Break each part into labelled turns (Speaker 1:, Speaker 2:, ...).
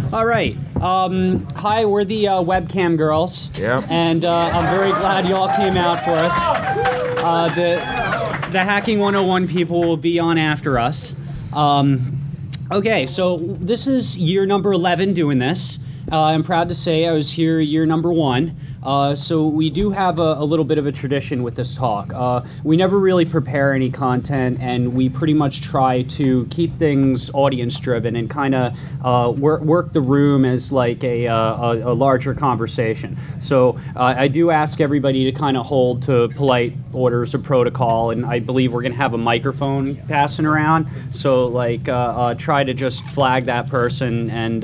Speaker 1: All right. Hi, we're the webcam girls.
Speaker 2: Yep.
Speaker 1: And I'm very glad you all came out for us. The Hacking 101 people will be on after us. Okay, so this is year number 11 doing this. I'm proud to say I was here year number 1. So we do have a little bit of a tradition with this talk. We never really prepare any content, and we pretty much try to keep things audience-driven and kind of work the room as like a larger conversation. So I do ask everybody to kind of hold to polite orders of protocol, and I believe we're going to have a microphone passing around. So like try to just flag that person and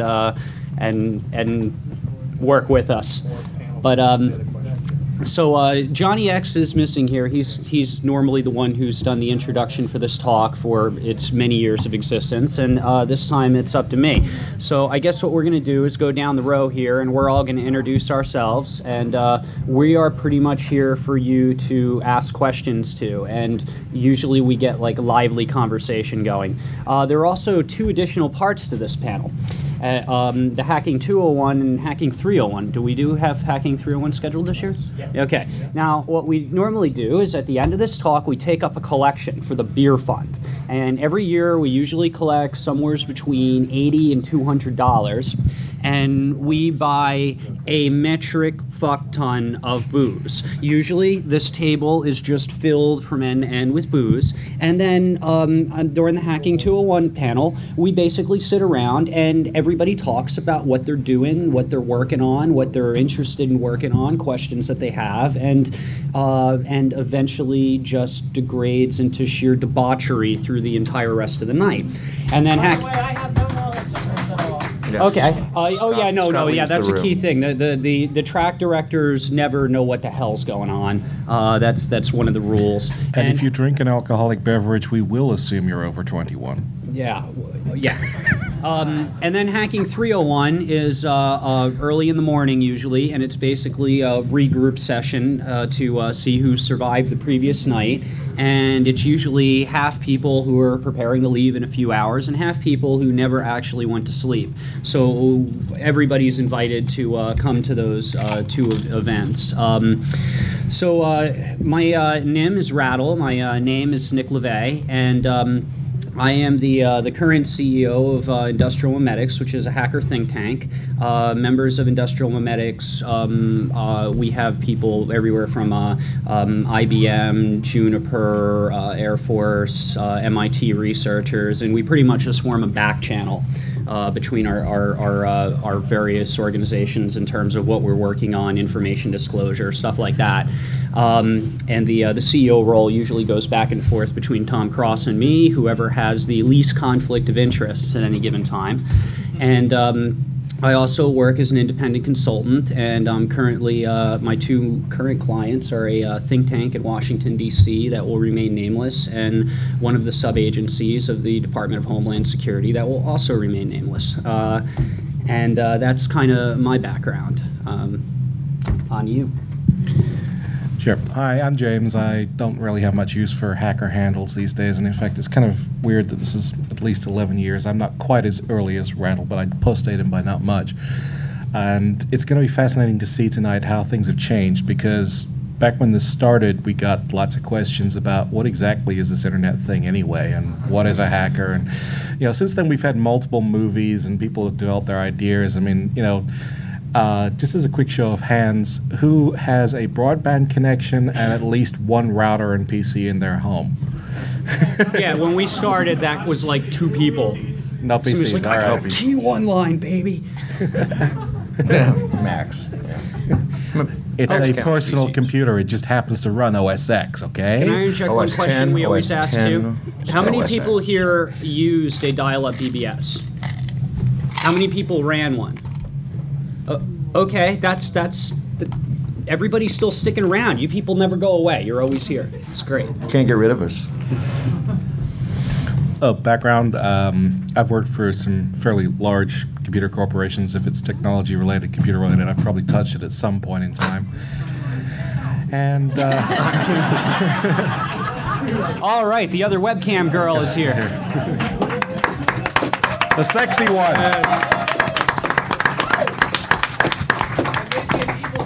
Speaker 1: work with us. But so Johnny X is missing here. He's normally the one who's done the introduction for this talk for its many years of existence, and this time it's up to me. So I guess what we're going to do is go down the row here, and we're all going to introduce ourselves, and we are pretty much here for you to ask questions to, and usually we get like a lively conversation going. There are also 2 additional parts to this panel. The Hacking 201 and Hacking 301. Do we have Hacking 301 scheduled this year? Yeah. Okay. Now, what we normally do is at the end of this talk, we take up a collection for the beer fund. And every year, we usually collect somewhere between $80 and $200. And we buy a metric fuck ton of booze. Usually, this table is just filled from end to end with booze. And then during the Hacking 201 panel, we basically sit around and everybody talks about what they're doing, what they're working on, what they're interested in working on, questions that they have, and eventually just degrades into sheer debauchery through the entire rest of the night. And then
Speaker 3: By the way, I have no knowledge of this at all.
Speaker 1: Yes. Okay. That's a key thing. The track directors never know what the hell's going on. That's one of the rules.
Speaker 4: And if you drink an alcoholic beverage, we will assume you're over 21.
Speaker 1: Yeah. And then Hacking 301 is early in the morning usually, and it's basically a regroup session to see who survived the previous night. And it's usually half people who are preparing to leave in a few hours and half people who never actually went to sleep. So everybody's invited to come to those 2 events. So my NIM is Rattle. My name is Nick LeVay, and I am the current CEO of Industrial Memetics, which is a hacker think tank. Members of Industrial Memetics, we have people everywhere from IBM, Juniper, Air Force, MIT researchers, and we pretty much just form a back channel between our various organizations in terms of what we're working on, information disclosure, stuff like that. And the CEO role usually goes back and forth between Tom Cross and me, whoever has the least conflict of interests at any given time. And I also work as an independent consultant, and currently my 2 current clients are a think tank in Washington, D.C. that will remain nameless, and one of the sub-agencies of the Department of Homeland Security that will also remain nameless. And that's kind of my background. On you.
Speaker 4: Sure. Hi, I'm James. I don't really have much use for hacker handles these days, and in fact, it's kind of weird that this is at least 11 years. I'm not quite as early as Rattle, but I postdate him by not much. And it's going to be fascinating to see tonight how things have changed, because back when this started, we got lots of questions about what exactly is this internet thing anyway, and what is a hacker? And, since then we've had multiple movies, and people have developed their ideas. I mean, just as a quick show of hands, who has a broadband connection and at least one router and PC in their home?
Speaker 1: Yeah, when we started, that was like 2 people.
Speaker 4: No PCs.
Speaker 1: So like, I got a T1 line, baby.
Speaker 2: Max.
Speaker 4: It's a personal computer. It just happens to run OS X, okay?
Speaker 1: Can I interject one question we always ask too? How many people here used a dial-up BBS? How many people ran one? Okay, that's everybody's still sticking around. You people never go away. You're always here. It's great.
Speaker 2: Can't get rid of us.
Speaker 4: Background, I've worked for some fairly large computer corporations. If it's technology related, computer related, I've probably touched it at some point in time. And
Speaker 1: all right, the other webcam girl is here.
Speaker 4: The sexy one.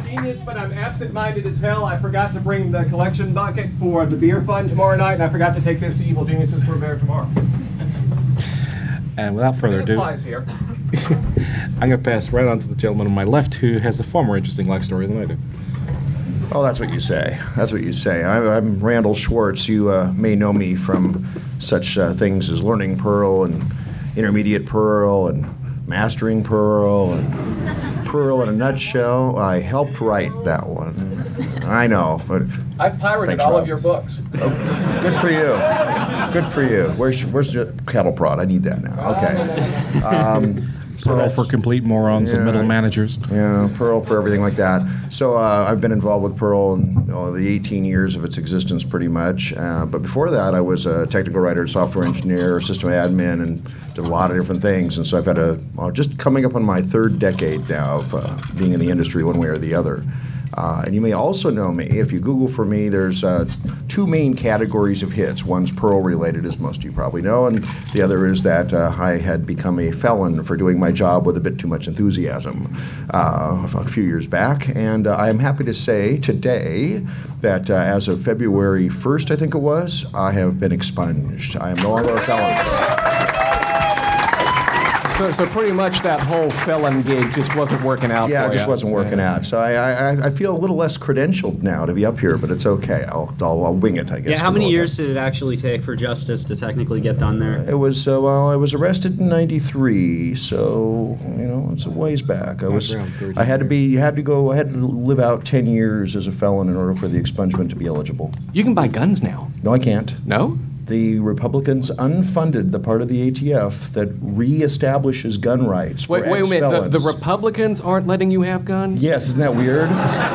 Speaker 2: genius, but I'm absent-minded as hell. I forgot to bring the collection bucket for the beer fund tomorrow night, and I forgot to take this to Evil Geniuses for a bear tomorrow.
Speaker 4: And without further ado,
Speaker 2: Here.
Speaker 4: I'm going to pass right on to the gentleman on my left who has a far more interesting life story than I do.
Speaker 5: Oh, that's what you say. That's what you say. I'm Randall Schwartz. You may know me from such things as Learning Perl and Intermediate Perl and Mastering Perl and Perl in a Nutshell. I helped write that one. I know, but
Speaker 2: I've pirated
Speaker 5: thanks,
Speaker 2: all
Speaker 5: Rob.
Speaker 2: of your books.
Speaker 5: Oh, good for you. Good for you. Where's the cattle prod? I need that now. Okay. So
Speaker 4: Pearl
Speaker 5: that's-
Speaker 4: for complete morons and middle managers.
Speaker 5: Yeah, Perl for everything like that. So I've been involved with Perl in the 18 years of its existence pretty much. But before that, I was a technical writer, software engineer, system admin, and did a lot of different things. And so I've had just coming up on my third decade now of being in the industry one way or the other. And you may also know me. If you Google for me, there's two main categories of hits. One's Perl related, as most of you probably know, and the other is that I had become a felon for doing my job with a bit too much enthusiasm a few years back. And I am happy to say today that as of February 1st, I think it was, I have been expunged. I am no longer a felon.
Speaker 2: So pretty much that whole felon gig just wasn't working out
Speaker 5: Yeah,
Speaker 2: for
Speaker 5: it just
Speaker 2: you.
Speaker 5: wasn't working out. So I feel a little less credentialed now to be up here, but it's okay. I'll wing it, I guess.
Speaker 1: Yeah, how many years did it actually take for justice to technically get done there?
Speaker 5: It was I was arrested in '93, so it's a ways back. I had to live out 10 years as a felon in order for the expungement to be eligible.
Speaker 2: You can buy guns now.
Speaker 5: No, I can't.
Speaker 2: No?
Speaker 5: The Republicans unfunded the part of the ATF that reestablishes gun rights for
Speaker 2: Wait a minute.
Speaker 5: ex-felons.
Speaker 2: The Republicans aren't letting you have guns?
Speaker 5: Yes, isn't that weird?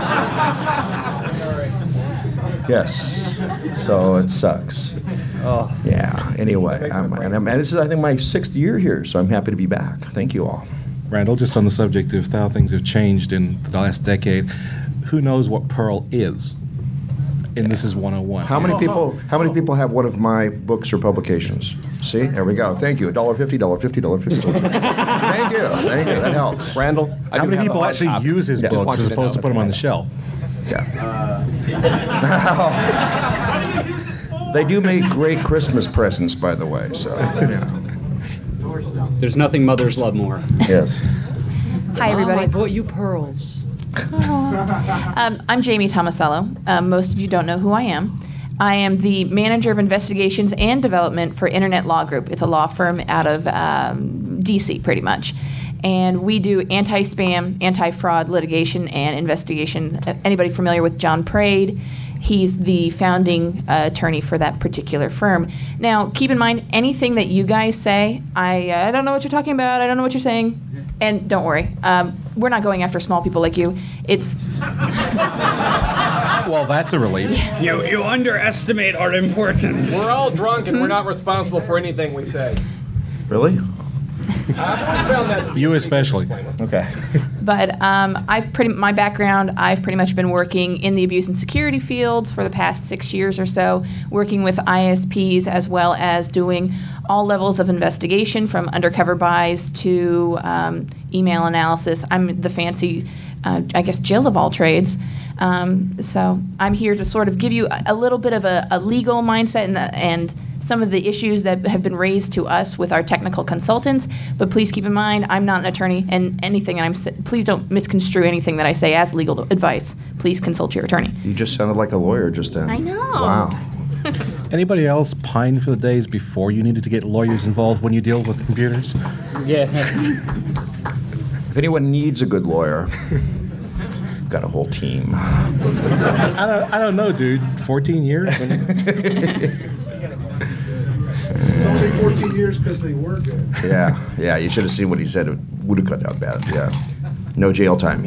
Speaker 5: Yes. So it sucks.
Speaker 1: Oh.
Speaker 5: Yeah. Anyway, and this is, I think, my 6th year here, so I'm happy to be back. Thank you all.
Speaker 4: Randall, just on the subject of how things have changed in the last decade, who knows what Perl is? And this is 101.
Speaker 5: How many people have one of my books or publications? See, there we go. Thank you. $1.50, $1.50, $1.50. Thank you. That helps.
Speaker 2: Randall,
Speaker 4: How many people actually use his books as opposed to put them on the shelf?
Speaker 5: Yeah. They do make great Christmas presents, by the way. So, yeah.
Speaker 1: There's nothing mothers love more.
Speaker 5: Yes.
Speaker 6: Hi, everybody.
Speaker 1: Mom, I bought you pearls.
Speaker 6: I'm Jamie Tomasello. Most of you don't know who I am. I am the manager of investigations and development for Internet Law Group. It's a law firm out of D.C. pretty much. And we do anti-spam, anti-fraud litigation and investigation. Anybody familiar with John Prade? He's the founding attorney for that particular firm. Now, keep in mind, anything that you guys say, I don't know what you're talking about. I don't know what you're saying. And don't worry, we're not going after small people like you. It's
Speaker 4: Well, that's a relief.
Speaker 1: You underestimate our importance.
Speaker 2: We're all drunk and we're not responsible for anything we say.
Speaker 5: Really?
Speaker 2: I've always found that.
Speaker 4: You especially.
Speaker 5: Okay.
Speaker 6: But my background, I've pretty much been working in the abuse and security fields for the past 6 years or so, working with ISPs as well as doing all levels of investigation from undercover buys to email analysis. I'm the fancy, Jill of all trades. So I'm here to sort of give you a little bit of a legal mindset and some of the issues that have been raised to us with our technical consultants. But please keep in mind, I'm not an attorney, and please don't misconstrue anything that I say as legal advice. Please consult your attorney.
Speaker 5: You just sounded like a lawyer just then.
Speaker 6: I know.
Speaker 5: Wow.
Speaker 4: Anybody else pine for the days before you needed to get lawyers involved when you deal with computers?
Speaker 1: Yeah.
Speaker 5: If anyone needs a good lawyer, got a whole team.
Speaker 4: I don't know, dude. 14 years?
Speaker 7: It's only 14 years because they were good.
Speaker 5: Yeah, you should have seen what he said. It would have cut out bad, yeah. No jail time.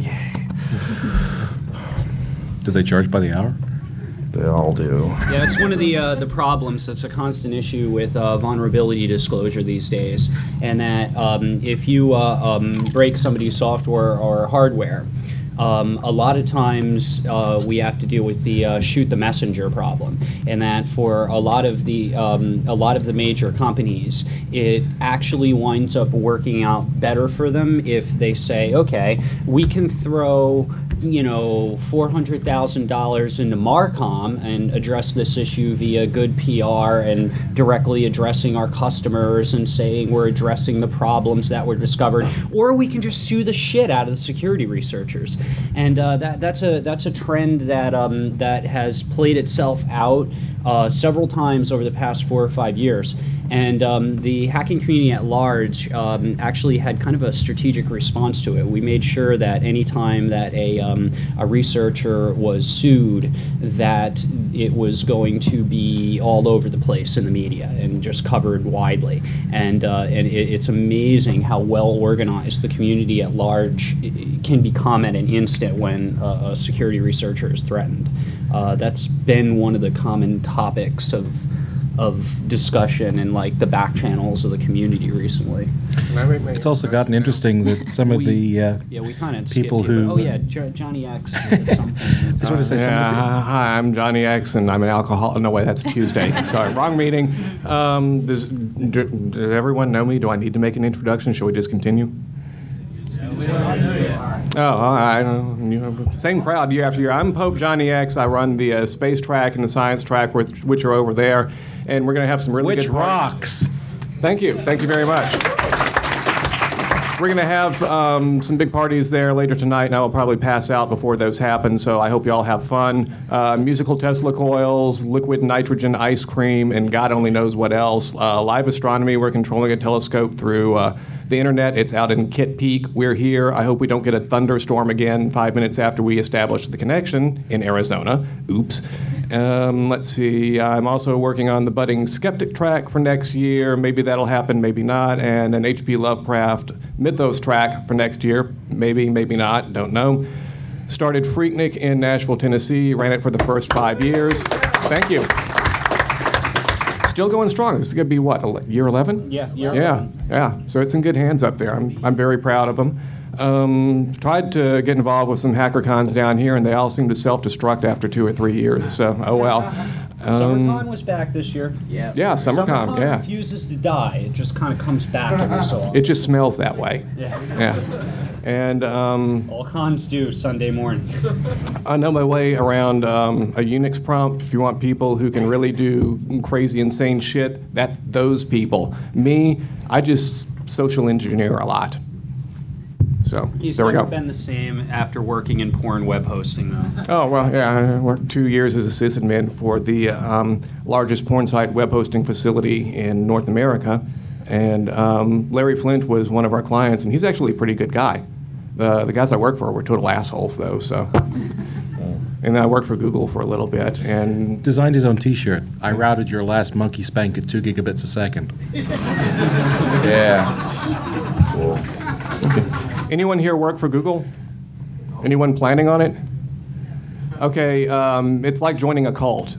Speaker 4: Do they charge by the hour?
Speaker 5: They all do.
Speaker 1: Yeah, it's one of the problems. That's a constant issue with vulnerability disclosure these days, and that if you break somebody's software or hardware, a lot of times we have to deal with the shoot the messenger problem, and that for a lot of the major companies, it actually winds up working out better for them if they say, okay, we can throw $400,000 into Marcom and address this issue via good PR and directly addressing our customers and saying we're addressing the problems that were discovered, or we can just sue the shit out of the security researchers. And that's a trend that has played itself out several times over the past 4 or 5 years. And the hacking community at large actually had kind of a strategic response to it. We made sure that any time that a researcher was sued, that it was going to be all over the place in the media and just covered widely. And it's amazing how well organized the community at large can become at an instant when a security researcher is threatened. That's been one of the common topics of discussion in like the back channels of the community recently.
Speaker 4: It's also gotten interesting that some of the
Speaker 1: we kind of
Speaker 4: people who
Speaker 1: Johnny X did something.
Speaker 2: Hi, I'm Johnny X, and I'm an alcoholic. No, wait, that's Tuesday. Sorry, wrong meeting. Does everyone know me? Do I need to make an introduction? Shall we just continue? I don't. Same crowd year after year. I'm Pope Johnny X. I run the space track and the science track, which are over there, and we're going to have some really good
Speaker 4: rocks.
Speaker 2: Thank you very much. We're going to have some big parties there later tonight, and I will probably pass out before those happen, so I hope you all have fun. Musical Tesla coils, liquid nitrogen ice cream, and God only knows what else. Live astronomy, we're controlling a telescope through the internet. It's out in Kitt Peak. We're here. I hope we don't get a thunderstorm again 5 minutes after we establish the connection in Arizona. Oops. Let's see. I'm also working on the budding skeptic track for next year. Maybe that'll happen, maybe not. And an H.P. Lovecraft mythos track for next year. Maybe, maybe not. Don't know. Started Freaknik in Nashville, Tennessee. Ran it for the first 5 years. Thank you. Still going strong. This is going to be what, year 11?
Speaker 1: Yeah.
Speaker 2: Yeah. So it's in good hands up there. I'm very proud of them. Tried to get involved with some HackerCons down here, and they all seem to self-destruct after 2 or 3 years. So, oh well.
Speaker 1: SummerCon was back this year.
Speaker 2: Yeah, SummerCon, yeah.
Speaker 1: Refuses to die. It just kind of comes back every so often.
Speaker 2: It just smells that way.
Speaker 1: Yeah.
Speaker 2: And
Speaker 1: all cons do Sunday morning.
Speaker 2: I know my way around a Unix prompt. If you want people who can really do crazy, insane shit, that's those people. Me, I just social engineer a lot. So
Speaker 1: He's
Speaker 2: there we go.
Speaker 1: never been the same after working in porn web hosting, though.
Speaker 2: Oh, well, yeah, I worked 2 years as a sysadmin for the largest porn site web hosting facility in North America. And Larry Flint was one of our clients, and he's actually a pretty good guy. The guys I work for were total assholes, though, so. And then I worked for Google for a little bit, and
Speaker 4: designed his own T-shirt. I routed your last monkey spank at 2 gigabits a second.
Speaker 2: Yeah. Cool. Anyone here work for Google? Anyone planning on it? Okay, it's like joining a cult.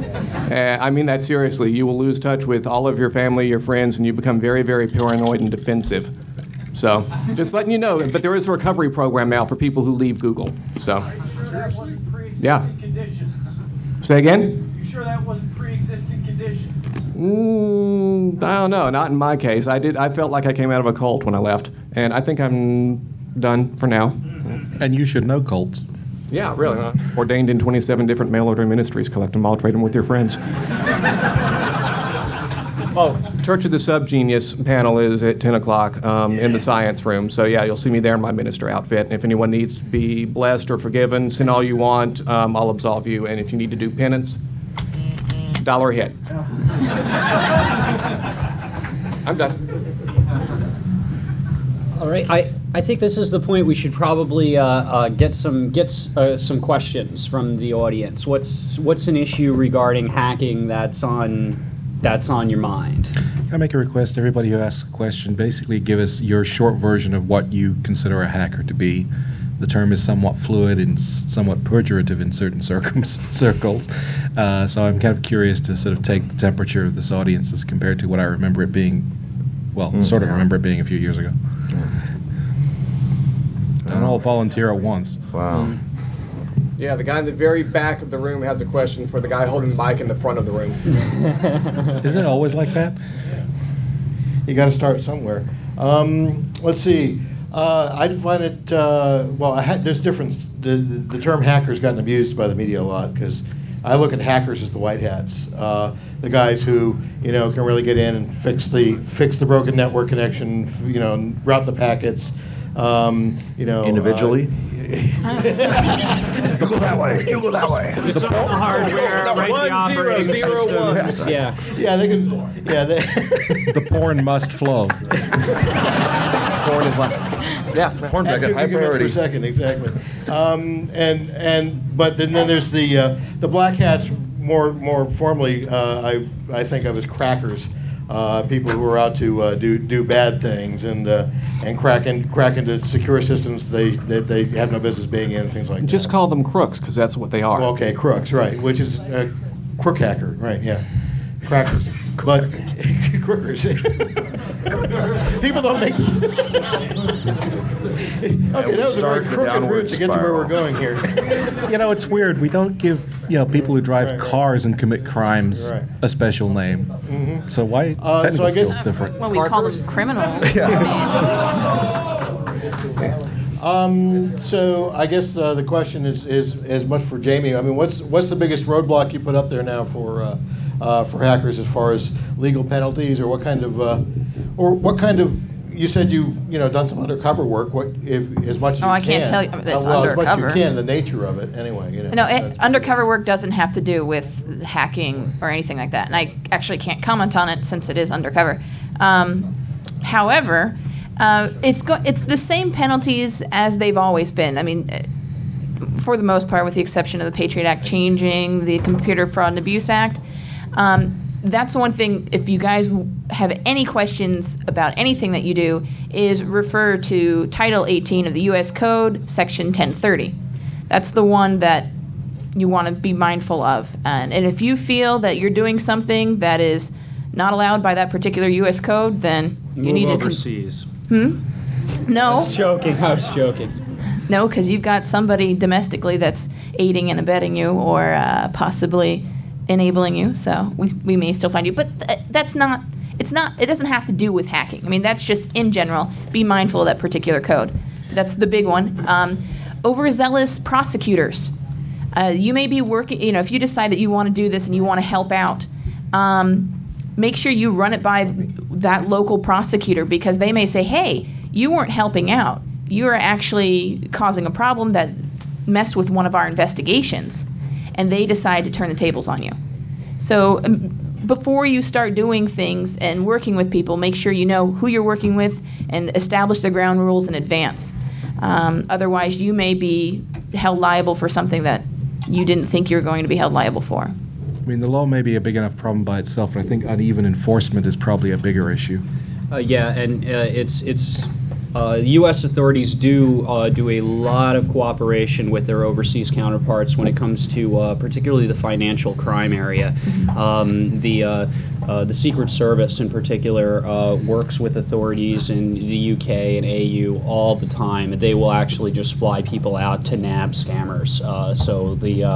Speaker 2: I mean that seriously. You will lose touch with all of your family, your friends, and you become very, very paranoid and defensive. So, just letting you know. But there is a recovery program now for people who leave Google. So, yeah. Say again?
Speaker 7: You sure that wasn't pre-existing conditions?
Speaker 2: I don't know. Not in my case. I felt like I came out of a cult when I left, and I think I'm done for now.
Speaker 4: And you should know cults.
Speaker 2: Yeah, really. Ordained in 27 different mail order ministries. Collect them all, trade them with your friends. Oh, Church of the Subgenius panel is at 10 o'clock in the science room. So, yeah, you'll see me there in my minister outfit. And if anyone needs to be blessed or forgiven, send all you want. I'll absolve you. And if you need to do penance, $1 hit. I'm done.
Speaker 1: All right. I think this is the point we should probably get some questions from the audience. What's an issue regarding hacking that's on your mind?
Speaker 4: I make a request to everybody who asks a question, basically give us your short version of what you consider a hacker to be. The term is somewhat fluid and somewhat pejorative in certain circles. So I'm kind of curious to sort of take the temperature of this audience as compared to what I remember it being, remember it being a few years ago. Don't all volunteer at once.
Speaker 5: Wow.
Speaker 2: Yeah, the guy in the very back of the room has a question for the guy holding the mic in the front of the room.
Speaker 4: Isn't it always like that?
Speaker 8: You got to start somewhere. Let's see. I find it there's difference. The term hacker's gotten abused by the media a lot because I look at hackers as the white hats, the guys who can really get in and fix the broken network connection, and route the packets,
Speaker 5: individually. You go that way. You go that way.
Speaker 1: It's on the hardware, right? The operating systems. Yeah.
Speaker 8: Yeah, they can. Yeah,
Speaker 4: The porn must flow.
Speaker 2: Porn is like,
Speaker 5: Porn back at high priority.
Speaker 8: per second, exactly. But then there's the black hats. More formally, I think of as crackers. People who are out to do bad things and crack into secure systems they have no business being in, things like that.
Speaker 2: just call them crooks because that's what they are.
Speaker 8: Well, okay, crooks, right? Which is crook hacker, right? Yeah, crackers, but crookers. People don't make. Okay, that was a very crooked route to get to where we're going here.
Speaker 4: It's weird. We don't give people who drive cars and commit crimes a special name.
Speaker 8: Mm-hmm.
Speaker 4: So why technical skills different?
Speaker 6: Well, we call them criminals.
Speaker 8: So I guess the question is as much for Jamie. I mean, what's the biggest roadblock you put up there now for hackers as far as legal penalties, or what kind of you said you've done some undercover work. What as much as you can?
Speaker 6: I can't tell you. It's
Speaker 8: undercover. As much as you can, the nature of it anyway.
Speaker 6: No, undercover work doesn't have to do with hacking or anything like that, and I actually can't comment on it since it is undercover. However, it's the same penalties as they've always been. I mean, for the most part, with the exception of the Patriot Act changing, the Computer Fraud and Abuse Act. That's one thing. If you guys have any questions about anything that you do, is refer to Title 18 of the U.S. Code, Section 1030. That's the one that you want to be mindful of. And if you feel that you're doing something that is not allowed by that particular U.S. Code, then you need to
Speaker 1: overseas.
Speaker 6: No.
Speaker 1: I was joking.
Speaker 6: No, because you've got somebody domestically that's aiding and abetting you, or possibly enabling you. So we may still find you, but that's not. It doesn't have to do with hacking. I mean, that's just in general. Be mindful of that particular code. That's the big one. Overzealous prosecutors. You may be working. If you decide that you want to do this and you want to help out, make sure you run it by that local prosecutor, because they may say, hey, you weren't helping out. You're actually causing a problem that messed with one of our investigations, and they decide to turn the tables on you. So before you start doing things and working with people, make sure you know who you're working with and establish the ground rules in advance. Otherwise, you may be held liable for something that you didn't think you were going to be held liable for.
Speaker 4: I mean, the law may be a big enough problem by itself, but I think uneven enforcement is probably a bigger issue. U.S. authorities do a lot of cooperation with their overseas counterparts when it comes to particularly the financial crime area. The Secret Service in particular works with authorities in the UK and AU all the time. They will actually just fly people out to nab scammers. So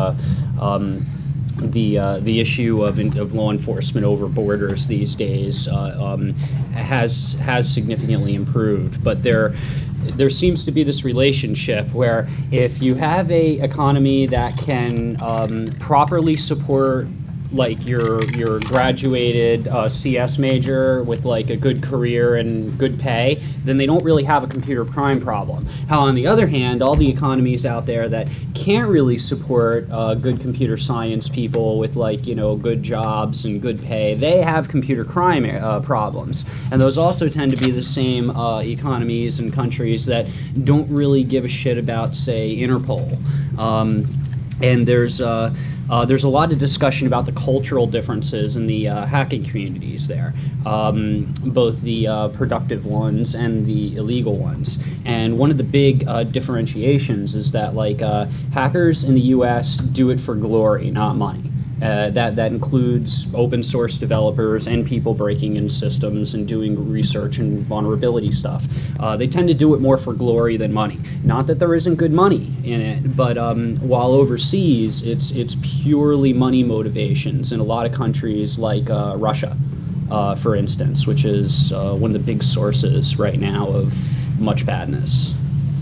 Speaker 4: the issue of law enforcement over borders these days has significantly improved, but there seems to be this relationship where if you have a economy that can properly support like your graduated CS major with like a good career and good pay, then they don't really have a computer crime problem. How on the other hand, all the economies out there that can't really support good computer science people with like good jobs and good pay, they have computer crime problems. And those also tend to be the same economies and countries that don't really give a shit about, say, Interpol. And there's a lot of discussion about the cultural differences in the hacking communities there, both the productive ones and the illegal ones. And one of the big differentiations is that hackers in the U.S. do it for glory, not money. That includes open source developers and people breaking in systems and doing research and vulnerability stuff. They tend to do it more for glory than money. Not that there isn't good money in it, but while overseas, it's purely money motivations in a lot of countries like Russia, for instance, which is one of the big sources right now of
Speaker 1: much badness.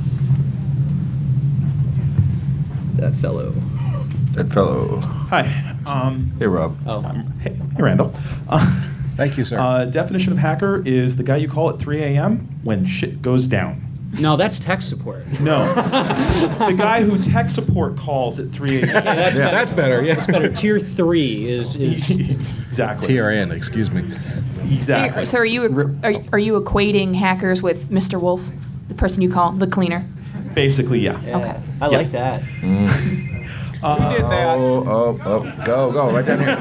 Speaker 1: That fellow.
Speaker 9: Hi.
Speaker 5: Hey, Rob.
Speaker 1: Oh.
Speaker 9: Hey, Randall.
Speaker 4: Thank you, sir.
Speaker 9: Definition of hacker is the guy you call at 3 a.m. when shit goes down.
Speaker 1: No, that's tech support.
Speaker 9: No. The guy who tech support calls at 3 a.m.
Speaker 1: Yeah,
Speaker 4: That's better. Yeah,
Speaker 1: That's better. Tier 3 is
Speaker 9: Exactly.
Speaker 4: TRN. Excuse me.
Speaker 9: Exactly.
Speaker 6: So are you equating hackers with Mr. Wolf, the person you call the cleaner?
Speaker 9: Basically, yeah.
Speaker 6: Okay.
Speaker 1: I like that.
Speaker 5: Who did that? Go. Right down here.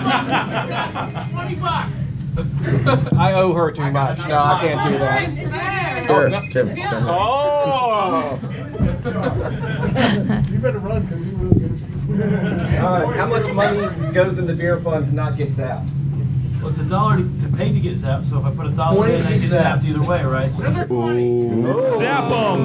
Speaker 2: I owe her too much. No, I can't do that.
Speaker 5: Here, Tim.
Speaker 2: Oh!
Speaker 7: You better run because you will get
Speaker 2: How much money goes in the beer fund to not get zapped?
Speaker 3: Well, it's $1 to pay to get zapped, so if I put $1 in, I get zapped either way, right?
Speaker 9: Zap 'em!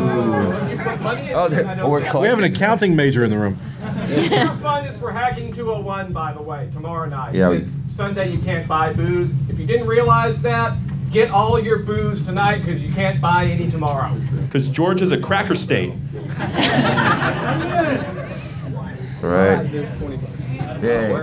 Speaker 4: We have an accounting major in the room.
Speaker 2: Beer fund is for Hacking 201, by the way, tomorrow night.
Speaker 5: Yeah.
Speaker 2: It's Sunday, you can't buy booze. If you didn't realize that, get all your booze tonight because you can't buy any tomorrow.
Speaker 9: Because George is a cracker state.
Speaker 5: Right. Yay.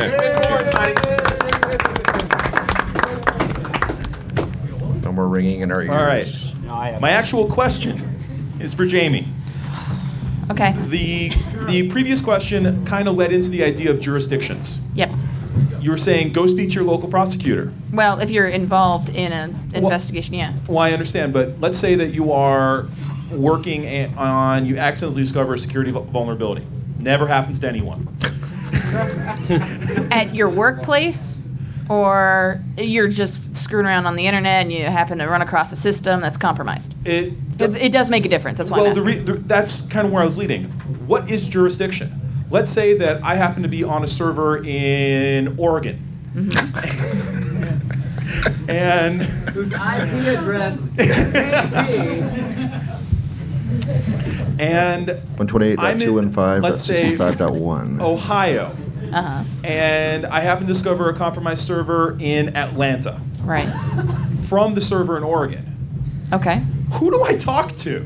Speaker 5: No more ringing in our ears.
Speaker 9: All right.
Speaker 1: No, I have
Speaker 9: My actual question is for Jamie.
Speaker 6: Okay.
Speaker 9: The previous question kind of led into the idea of jurisdictions.
Speaker 6: Yep.
Speaker 9: You were saying go speak to your local prosecutor.
Speaker 6: Well, if you're involved in an investigation, yeah.
Speaker 9: Well, I understand, but let's say that you are working on, you accidentally discover a security vulnerability. Never happens to anyone.
Speaker 6: At your workplace, or you're just screwing around on the internet and you happen to run across a system that's compromised. It does make a difference. That's why.
Speaker 9: That's kind of where I was leading. What is jurisdiction? Let's say that I happen to be on a server in Oregon.
Speaker 6: Mm-hmm.
Speaker 9: And
Speaker 2: Whose IP address
Speaker 9: and
Speaker 5: 128.215.65.1.
Speaker 9: Ohio.
Speaker 6: Uh-huh.
Speaker 9: And I happen to discover a compromised server in Atlanta.
Speaker 6: Right.
Speaker 9: From the server in Oregon.
Speaker 6: Okay.
Speaker 9: Who do I talk to?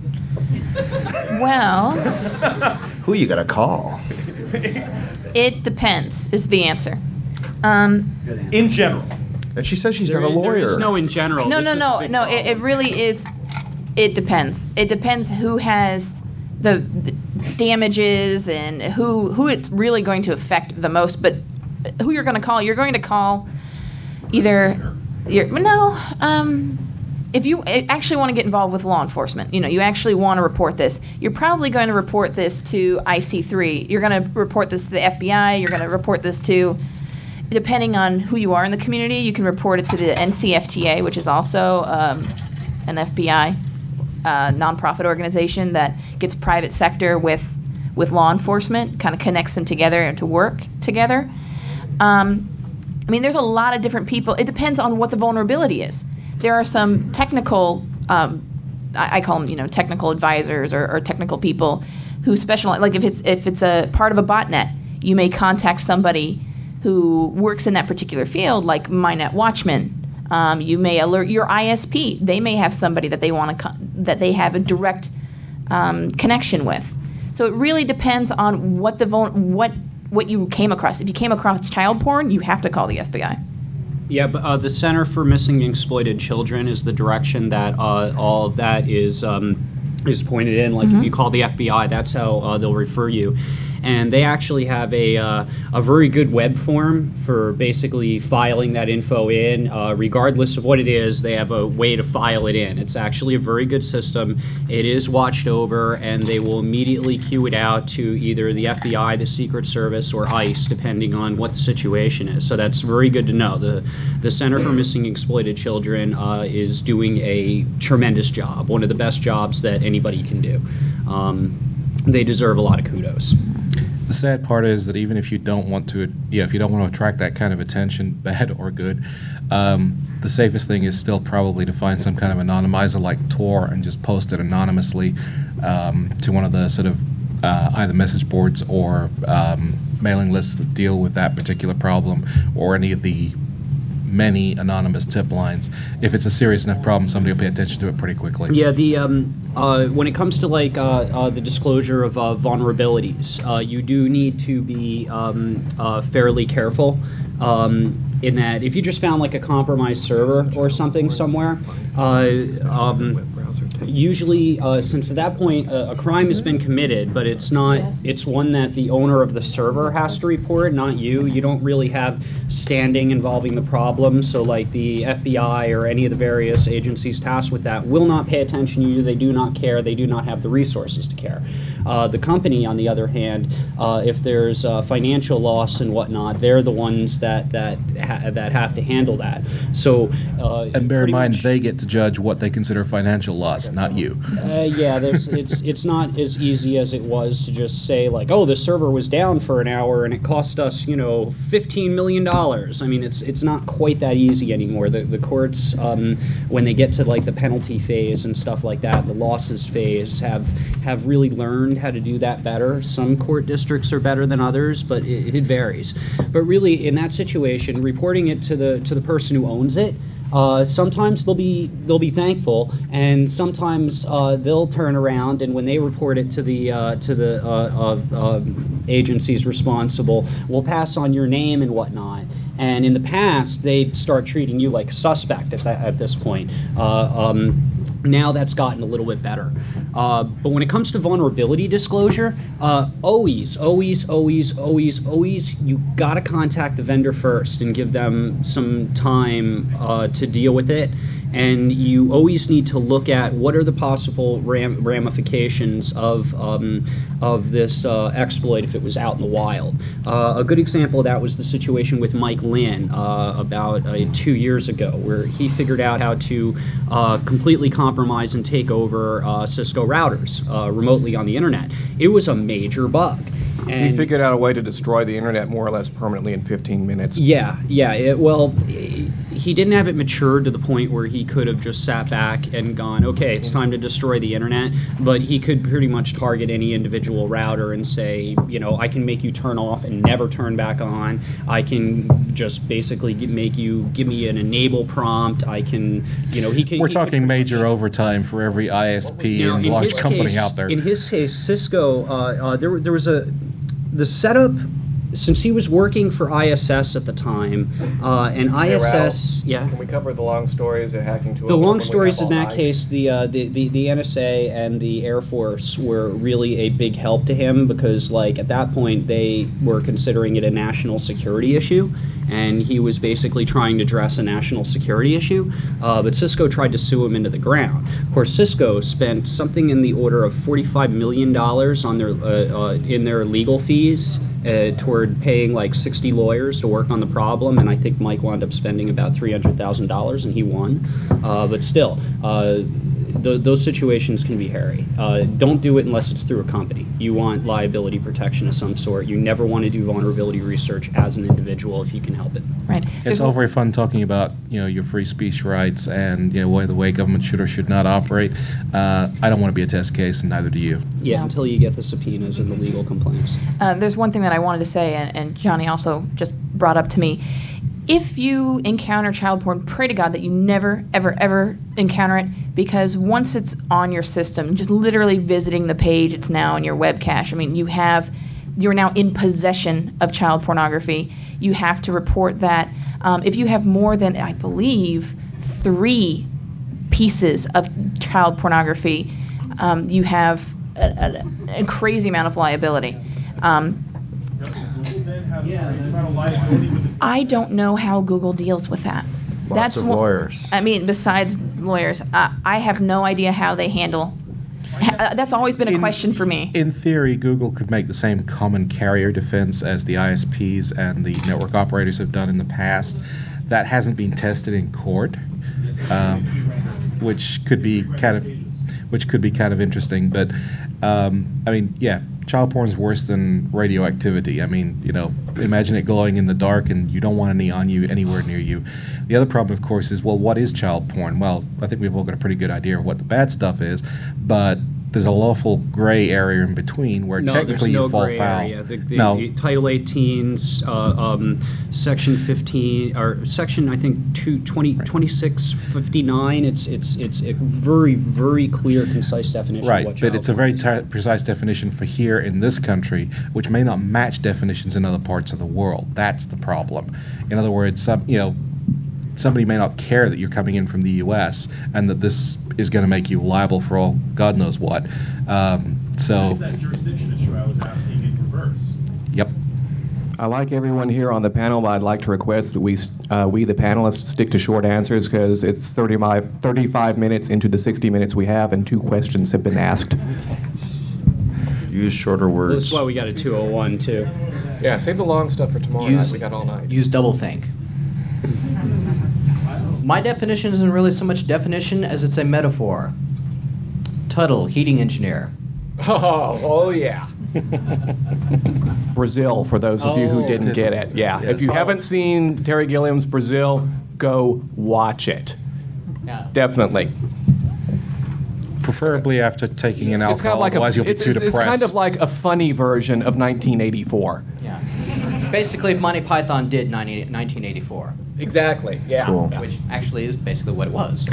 Speaker 6: Well,
Speaker 5: Who you gotta call?
Speaker 6: it depends is the answer.
Speaker 9: In general.
Speaker 5: And she says she's not a
Speaker 1: There
Speaker 5: lawyer.
Speaker 1: is no in general.
Speaker 6: No.
Speaker 1: This is the big problem.
Speaker 6: It really is. It depends. It depends who has the damages and who it's really going to affect the most. But who you're going to call? You're going to call either if you actually want to get involved with law enforcement, you actually want to report this, you're probably going to report this to IC3. You're going to report this to the FBI. You're going to report this to, depending on who you are in the community, you can report it to the NCFTA, which is also an FBI nonprofit organization that gets private sector with law enforcement, kind of connects them together and to work together. There's a lot of different people. It depends on what the vulnerability is. There are some technical, I call them, technical advisors or technical people who specialize. Like if it's a part of a botnet, you may contact somebody who works in that particular field, like MyNet Watchman. You may alert your ISP. They may have somebody that they want to that they have a direct connection with. So it really depends on what you came across. If you came across child porn, you have to call the FBI.
Speaker 1: Yeah, but the Center for Missing and Exploited Children is the direction that all of that is pointed in. Like if you call the FBI, that's how they'll refer you. And they actually have a very good web form for basically filing that info in. Regardless of what it is, they have a way to file it in. It's actually a very good system. It is watched over, and they will immediately queue it out to either the FBI, the Secret Service, or ICE, depending on what the situation is. So that's very good to know. The Center for Missing and Exploited Children is doing a tremendous job, one of the best jobs that anybody can do. They deserve a lot of kudos.
Speaker 4: The sad part is that even if you don't want to attract that kind of attention, bad or good, the safest thing is still probably to find some kind of anonymizer like Tor and just post it anonymously to one of the sort of either message boards or mailing lists that deal with that particular problem, or any of the many anonymous tip lines. If it's a serious enough problem, somebody will pay attention to it pretty quickly.
Speaker 1: Yeah, when it comes to like the disclosure of vulnerabilities, you do need to be fairly careful. In that, if you just found like a compromised server or something somewhere, usually, since at that point a crime has been committed, but it's one that the owner of the server has to report, not you. You don't really have standing involving the problem, so like the FBI or any of the various agencies tasked with that will not pay attention to you. They do not care. They do not have the resources to care. The company, on the other hand, if there's financial loss and whatnot, they're the ones that have to handle that. So
Speaker 4: and bear in mind, they get to judge what they consider financial loss, not you.
Speaker 1: Yeah, it's not as easy as it was to just say like, oh, the server was down for an hour and it cost us, $15 million. I mean, it's not quite that easy anymore. The courts, when they get to like the penalty phase and stuff like that, the losses phase, have really learned how to do that better. Some court districts are better than others, but it varies. But really, in that situation, reporting it to the person who owns it, sometimes they'll be thankful, and sometimes they'll turn around, and when they report it to the agencies responsible, will pass on your name and whatnot. And in the past, they'd start treating you like a suspect at this point. Now that's gotten a little bit better. But when it comes to vulnerability disclosure, always, you got to contact the vendor first and give them some time to deal with it. And you always need to look at what are the possible ramifications of this exploit if it was out in the wild. A good example of that was the situation with Mike Lynn about 2 years ago, where he figured out how to completely compromise and take over Cisco routers remotely on the internet. It was a major bug. And
Speaker 2: he figured out a way to destroy the internet more or less permanently in 15 minutes.
Speaker 1: Yeah. He didn't have it matured to the point where he could have just sat back and gone, okay, it's time to destroy the internet. But he could pretty much target any individual router and say, I can make you turn off and never turn back on. I can just basically make you give me an enable prompt. I can, he can.
Speaker 4: We're talking major overtime for every ISP and large company out there.
Speaker 1: In his case, Cisco, there was the setup. Since he was working for ISS at the time, and ISS, yeah.
Speaker 2: Can we cover the long stories of hacking to
Speaker 1: the long stories in that case? The NSA and the Air Force were really a big help to him because, like, at that point they were considering it a national security issue, and he was basically trying to address a national security issue. But Cisco tried to sue him into the ground. Of course, Cisco spent something in the order of $45 million on their in their legal fees. Toward paying like 60 lawyers to work on the problem, and I think Mike wound up spending about $300,000, and he won. But still, those situations can be hairy. Don't do it unless it's through a company. You want liability protection of some sort. You never want to do vulnerability research as an individual if you can help it.
Speaker 6: Right.
Speaker 4: It's all very fun talking about your free speech rights and the way government should or should not operate. I don't want to be a test case, and neither do you.
Speaker 1: Yeah,
Speaker 6: No.
Speaker 1: Until you get the subpoenas and the legal complaints.
Speaker 6: There's one thing that I wanted to say, and Johnny also just brought up to me. If you encounter child porn, pray to God that you never, ever, ever encounter it, because once it's on your system, just literally visiting the page, it's now in your web cache. I mean, you're now in possession of child pornography. You have to report that. If you have more than, I believe, 3 pieces of child pornography, you have a crazy amount of liability. I don't know how Google deals with that.
Speaker 5: Lots of lawyers.
Speaker 6: I mean, besides lawyers, I have no idea how they handle. That's always been a question for me.
Speaker 4: In theory, Google could make the same common carrier defense as the ISPs and the network operators have done in the past. That hasn't been tested in court, which could be kind of interesting. But child porn is worse than radioactivity. I mean, imagine it glowing in the dark, and you don't want any on you anywhere near you. The other problem, of course, is, well, what is child porn? Well, I think we've all got a pretty good idea of what the bad stuff is, but there's a lawful gray area in between where technically
Speaker 1: there's no
Speaker 4: you fall
Speaker 1: gray
Speaker 4: foul.
Speaker 1: area. The Title 18's Section 15 or Section I think 2659. It's a very very clear, concise definition.
Speaker 4: Right,
Speaker 1: of what
Speaker 4: but it's a very
Speaker 1: child porn is.
Speaker 4: precise definition for here in this country, which may not match definitions in other parts of the world. That's the problem. In other words, somebody may not care that you're coming in from the U.S. and that this is going to make you liable for all God knows what.
Speaker 9: If that jurisdiction issue I was asking in reverse.
Speaker 4: Yep.
Speaker 2: I like everyone here on the panel, but I'd like to request that we the panelists, stick to short answers because it's 35 minutes into the 60 minutes we have, and 2 questions have been asked.
Speaker 5: Use shorter words.
Speaker 1: That's why we got a 201 too.
Speaker 2: Yeah, save the long stuff for tomorrow night. We got all night.
Speaker 10: Use doublethink. My definition isn't really so much definition as it's a metaphor. Tuttle, heating engineer.
Speaker 2: Oh yeah. Brazil, for those of you who didn't get it. Yeah. If you haven't seen Terry Gilliam's Brazil, go watch it.
Speaker 10: Yeah.
Speaker 2: Definitely.
Speaker 4: Preferably after taking an
Speaker 2: It's kind of
Speaker 4: alcohol,
Speaker 2: like
Speaker 4: otherwise you'll be too depressed.
Speaker 2: It's kind of like a funny version of 1984.
Speaker 10: Yeah. Basically, if Monty Python did 1984.
Speaker 2: Exactly. Yeah.
Speaker 5: Cool.
Speaker 10: Which actually is basically what it was.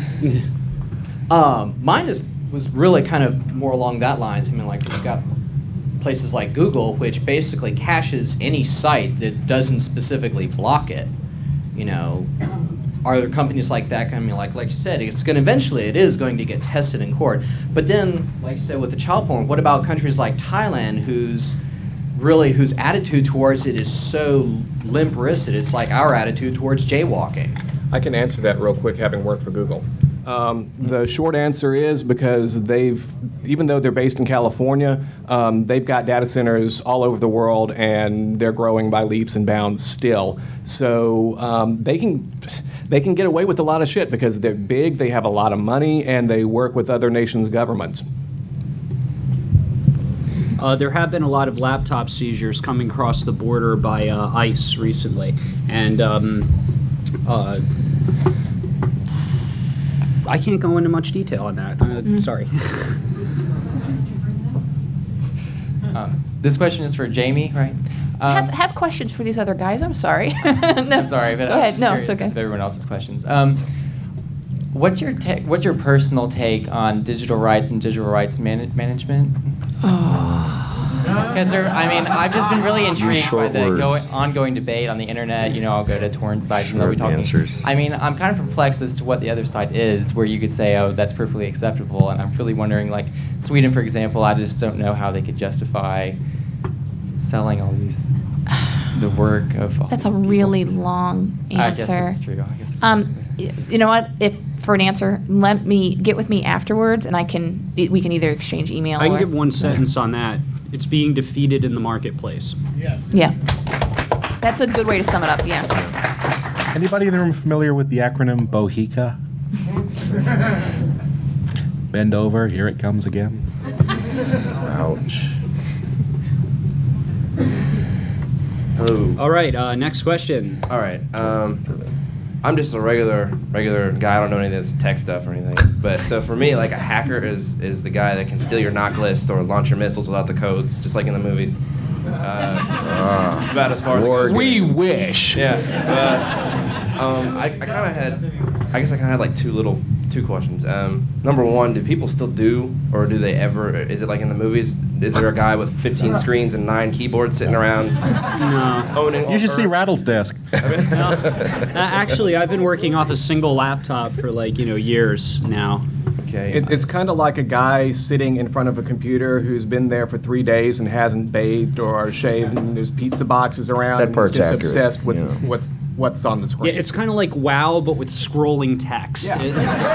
Speaker 10: Mine was really kind of more along that lines. I mean, like, you've got places like Google, which basically caches any site that doesn't specifically block it. Are there companies like that? I mean, like you said, it is going to get tested in court. But then, like you said, with the child porn, what about countries like Thailand, whose attitude towards it is so limp-wristed? It's like our attitude towards jaywalking.
Speaker 2: I can answer that real quick, having worked for Google. The short answer is because even though they're based in California, they've got data centers all over the world, and they're growing by leaps and bounds still. So they can get away with a lot of shit because they're big, they have a lot of money, and they work with other nations' governments.
Speaker 1: There have been a lot of laptop seizures coming across the border by ICE recently, and I can't go into much detail on that. Sorry.
Speaker 11: This question is for Jamie, right?
Speaker 6: Have questions for these other guys. I'm sorry. No.
Speaker 11: I'm sorry, but
Speaker 6: go
Speaker 11: I'm
Speaker 6: ahead.
Speaker 11: just
Speaker 6: No,
Speaker 11: curious
Speaker 6: it's okay.
Speaker 11: of everyone else's questions. What's your personal take on digital rights and digital rights management? Because I've just been really intrigued by the ongoing debate on the internet. I'll go to torrent sites and they'll be talking.
Speaker 5: Answers.
Speaker 11: I'm kind of perplexed as to what the other side is, where you could say, oh, that's perfectly acceptable, and I'm really wondering, like Sweden, for example, I just don't know how they could justify selling all the work of all
Speaker 6: That's
Speaker 11: these
Speaker 6: a
Speaker 11: people.
Speaker 6: really long answer.
Speaker 11: I guess that's true.
Speaker 6: You know what? For an answer, let me get with me afterwards, and we can either exchange email.
Speaker 1: I can give one sentence on that. It's being defeated in the marketplace.
Speaker 7: Yes.
Speaker 6: Yeah. That's a good way to sum it up. Yeah.
Speaker 4: Anybody in the room familiar with the acronym BOHICA? Bend over, here it comes again.
Speaker 5: Ouch.
Speaker 12: Hello.
Speaker 1: All right, next question.
Speaker 12: All right. I'm just a regular guy. I don't know any of this tech stuff or anything. But so for me, like, a hacker is the guy that can steal your knock list or launch your missiles without the codes, just like in the movies. It's about as far as it goes.
Speaker 2: We wish.
Speaker 12: Yeah. I kind of had like two questions. Number one, do people still do, or do they ever? Is it like in the movies? Is there a guy with 15 screens and 9 keyboards sitting around?
Speaker 1: No.
Speaker 12: Owning?
Speaker 4: You should see Rattle's desk.
Speaker 1: Actually, I've been working off a single laptop for years now.
Speaker 12: Okay.
Speaker 2: It's kind of like a guy sitting in front of a computer who's been there for 3 days and hasn't bathed or shaved, and there's pizza boxes around.
Speaker 5: That part's
Speaker 2: and he's just
Speaker 5: accurate.
Speaker 2: obsessed with what's on the screen.
Speaker 1: Yeah, it's kind of like WoW, but with scrolling text.
Speaker 2: Yeah.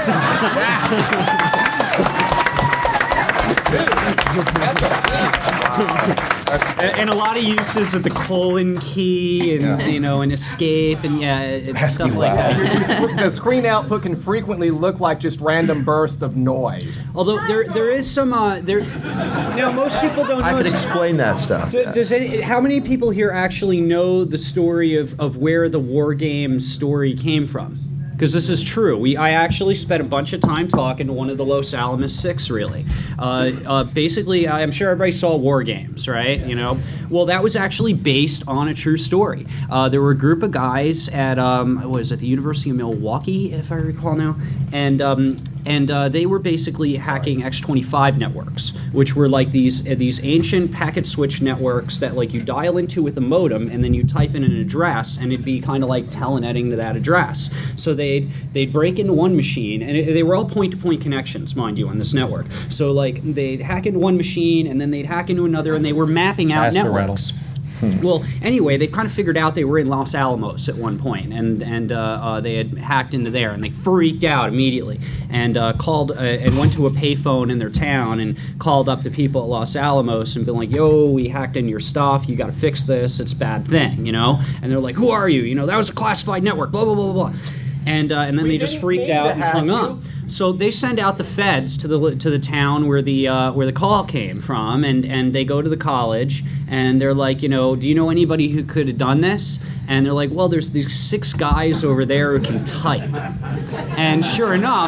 Speaker 1: And a lot of uses of the colon key and and escape and stuff like that.
Speaker 2: The screen output can frequently look like just random bursts of noise.
Speaker 1: Although there is some most people don't know.
Speaker 5: I could explain that stuff.
Speaker 1: How many people here actually know the story of where the War Games story came from? because this is true. I actually spent a bunch of time talking to one of the Los Alamos Six, really. Basically, I'm sure everybody saw War Games, right? You know, well, that was actually based on a true story. There were a group of guys at the University of Milwaukee, if I recall now, and they were basically hacking X25 networks, which were like these ancient packet switch networks that like you dial into with a modem, and then you type in an address, and it'd be kind of like telnetting to that address. So they'd break into one machine, and they were all point-to-point connections, mind you, on this network. So like they'd hack into one machine, and then they'd hack into another, and they were mapping out networks. Well, anyway, they kind of figured out they were in Los Alamos at one point, and they had hacked into there, and they freaked out immediately, and called and went to a payphone in their town and called up the people at Los Alamos and been like, "Yo, we hacked into your stuff. You got to fix this. It's a bad thing, you know." And they're like, "Who are you? You know, that was a classified network. Blah blah blah blah blah." And then they just freaked out and hung up. So they send out the feds to the town where the call came from, and they go to the college, and they're like, you know, do you know anybody who could have done this? And they're like, well, there's these 6 guys over there who can type. And sure enough,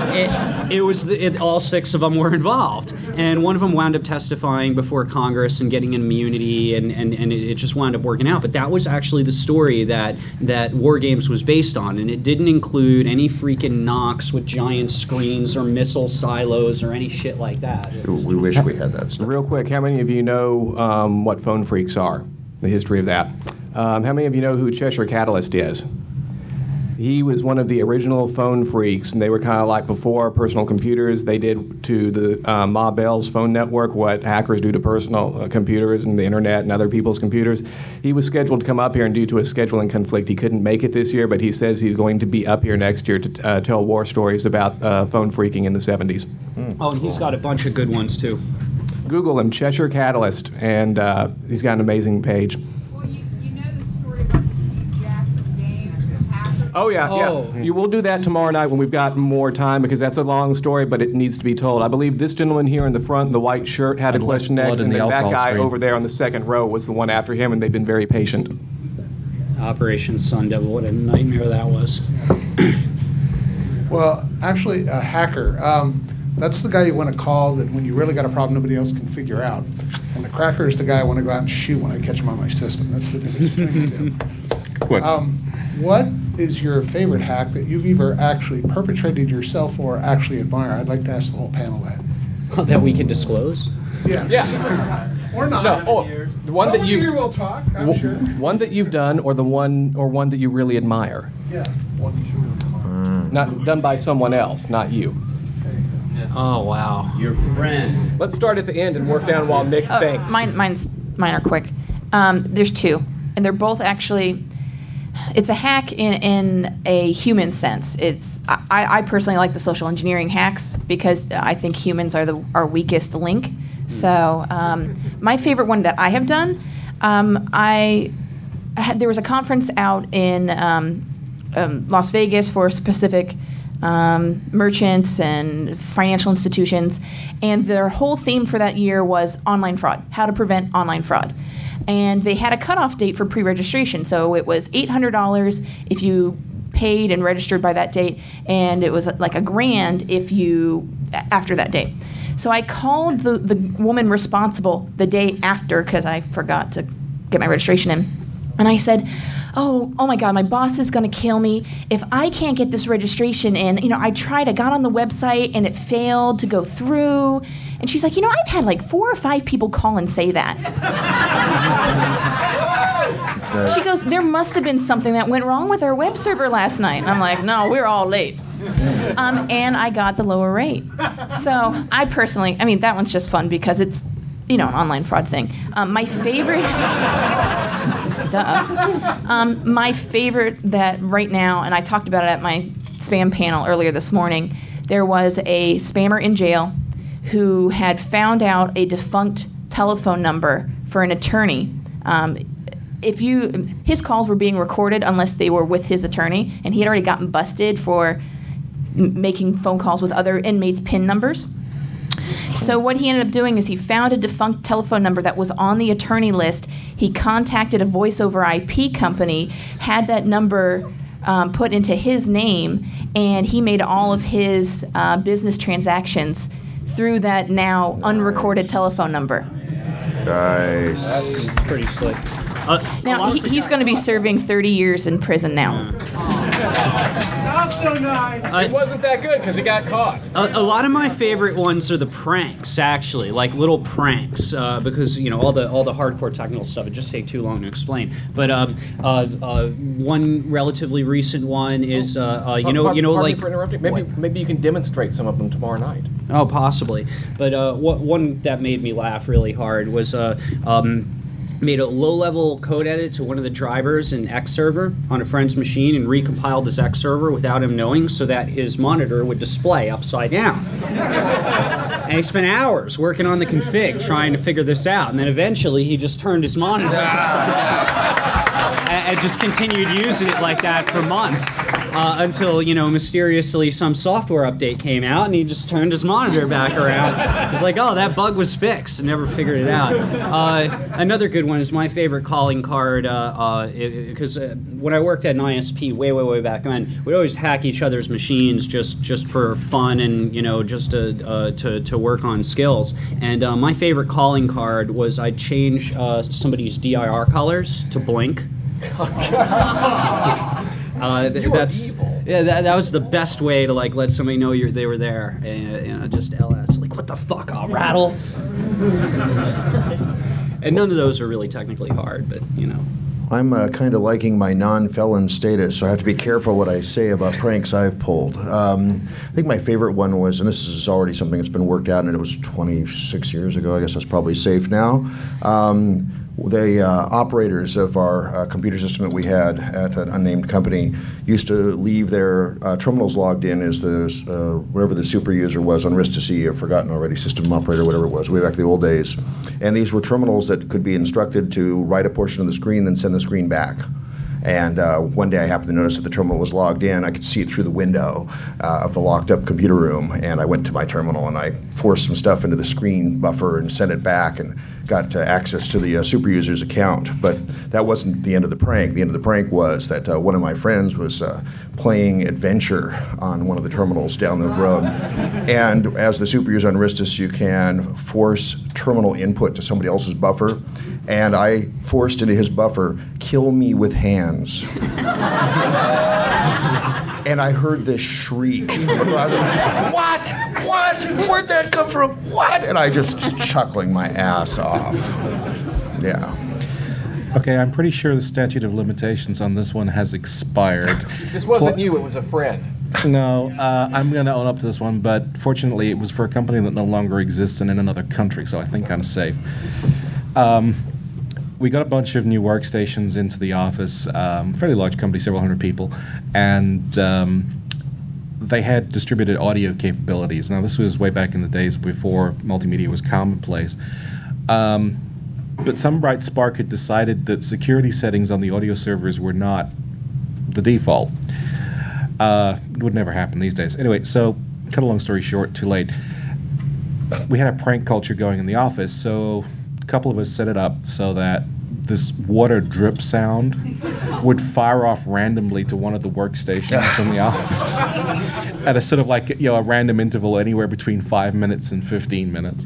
Speaker 1: all 6 of them were involved. And one of them wound up testifying before Congress and getting immunity, and it just wound up working out. But that was actually the story that War Games was based on, and it didn't include any freaking knocks with giant screens or missile silos or any shit like that.
Speaker 5: We wish we had that stuff.
Speaker 2: Real quick, how many of you know what phone phreaks are? The history of that. How many of you know who Cheshire Catalyst is? He was one of the original phone phreaks, and they were kind of like before personal computers. They did to the Ma Bell's phone network what hackers do to personal computers and the internet and other people's computers. He was scheduled to come up here, and due to a scheduling conflict, he couldn't make it this year, but he says he's going to be up here next year to tell war stories about phone phreaking in the 70s.
Speaker 1: Oh, and he's got a bunch of good ones, too.
Speaker 2: Google him, Cheshire Catalyst, and he's got an amazing page. Oh, yeah. You will do that tomorrow night when we've got more time, because that's a long story, but it needs to be told. I believe this gentleman here in the front in the white shirt had a question next, and then that guy over there on the second row was the one after him, and they've been very patient.
Speaker 1: Operation Sun Devil, what a nightmare that was.
Speaker 7: Well, actually, a hacker, that's the guy you want to call that when you really got a problem nobody else can figure out. And the cracker is the guy I want to go out and shoot when I catch him on my system. That's the difference between the two. What is your favorite hack that you've either actually perpetrated yourself or actually admire? I'd like to ask the whole panel that.
Speaker 1: That we can disclose?
Speaker 7: Yeah. Or not.
Speaker 2: No, the one that you
Speaker 7: will talk, I'm sure.
Speaker 2: One that you've done, or one that you really admire.
Speaker 7: Yeah. One you should really talk.
Speaker 2: Not done by someone else, not you.
Speaker 1: Oh, wow. Your friend.
Speaker 2: Let's start at the end and work down while Nick thinks.
Speaker 6: Mine are quick. There's 2, and they're both actually. It's a hack in a human sense. I personally like the social engineering hacks because I think humans are our weakest link. So my favorite one that I have done, there was a conference out in Las Vegas for specific merchants and financial institutions, and their whole theme for that year was online fraud, how to prevent online fraud. And they had a cutoff date for pre-registration, so it was $800 if you paid and registered by that date, and it was like $1,000 if you after that date. So I called the woman responsible the day after because I forgot to get my registration in, and I said, oh my God, my boss is going to kill me if I can't get this registration in. You know, I got on the website and it failed to go through. And she's like, you know, I've had like 4 or 5 people call and say that. She goes, there must have been something that went wrong with our web server last night. And I'm like, no, we're all late. And I got the lower rate. So I personally, that one's just fun because it's, an online fraud thing. My favorite... my favorite that right now, and I talked about it at my spam panel earlier this morning, there was a spammer in jail who had found out a defunct telephone number for an attorney. His calls were being recorded unless they were with his attorney, and he had already gotten busted for making phone calls with other inmates' PIN numbers. So what he ended up doing is he found a defunct telephone number that was on the attorney list. He contacted a voice over IP company, had that number put into his name, and he made all of his business transactions through that now unrecorded telephone number.
Speaker 5: Nice.
Speaker 1: That's pretty slick.
Speaker 6: Now, he's going to be serving 30 years in prison now.
Speaker 3: Not so nice.
Speaker 2: It wasn't that good because it got caught.
Speaker 1: A lot of my favorite ones are the pranks, actually, like little pranks, because all the hardcore technical stuff would just take too long to explain. But one relatively recent one is
Speaker 2: Pardon me for interrupting. Maybe you can demonstrate some of them tomorrow night.
Speaker 1: Oh, possibly. But one that made me laugh really hard was made a low-level code edit to one of the drivers in X server on a friend's machine and recompiled his X server without him knowing so that his monitor would display upside down. And he spent hours working on the config trying to figure this out. And then eventually he just turned his monitor and just continued using it like that for months. Until, mysteriously some software update came out and he just turned his monitor back around. It's like, oh, that bug was fixed. I never figured it out. Another good one is my favorite calling card, because when I worked at an ISP way back then, we'd always hack each other's machines just for fun and, just to work on skills. And my favorite calling card was I'd change somebody's DIR colors to blink. That's evil. Yeah, that was the best way to let somebody know they were there, and just LS, like, what the fuck, I'll rattle. And none of those are really technically hard, but
Speaker 5: I'm kind of liking my non-felon status, so I have to be careful what I say about pranks I've pulled. I think my favorite one was, and this is already something that's been worked out, and it was 26 years ago. I guess that's probably safe now. The operators of our computer system that we had at an unnamed company used to leave their terminals logged in as whatever the super user was on RISC-to-C, I've forgotten already, system operator, whatever it was, way back in the old days. And these were terminals that could be instructed to write a portion of the screen, then send the screen back. And one day I happened to notice that the terminal was logged in. I could see it through the window of the locked up computer room. And I went to my terminal and I forced some stuff into the screen buffer and sent it back and got access to the super user's account. But that wasn't the end of the prank. The end of the prank was that one of my friends was playing Adventure on one of the terminals down the road. And as the super user on Ristus, you can force terminal input to somebody else's buffer. And I forced into his buffer, "Kill me with hands." And I heard this shriek. What? Where'd that come from? What? And I just chuckling my ass off. Yeah.
Speaker 4: Okay, I'm pretty sure the statute of limitations on this one has expired.
Speaker 2: This wasn't you, it was a friend.
Speaker 4: No, I'm going to own up to this one, but fortunately it was for a company that no longer exists and in another country, so I think I'm safe. We got a bunch of new workstations into the office, fairly large company, several hundred people, and they had distributed audio capabilities. Now, this was way back in the days before multimedia was commonplace. But some bright spark had decided that security settings on the audio servers were not the default. It would never happen these days. Anyway, so, cut a long story short, too late. We had a prank culture going in the office, so a couple of us set it up so that this water drip sound would fire off randomly to one of the workstations in the office at a sort of a random interval anywhere between 5 minutes and 15 minutes.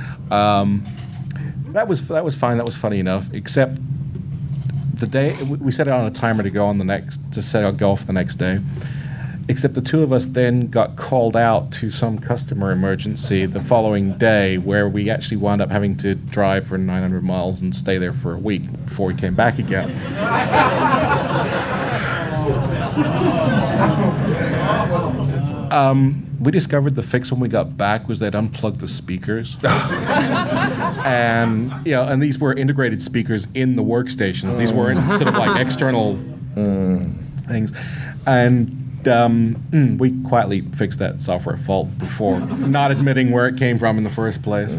Speaker 4: That was fine. That was funny enough. Except the day we set it on a timer to go off the next day. Except the two of us then got called out to some customer emergency the following day, where we actually wound up having to drive for 900 miles and stay there for a week before we came back again. We discovered the fix when we got back was they'd unplugged the speakers. And these were integrated speakers in the workstations. These weren't sort of like external things. And we quietly fixed that software fault before not admitting where it came from in the first place.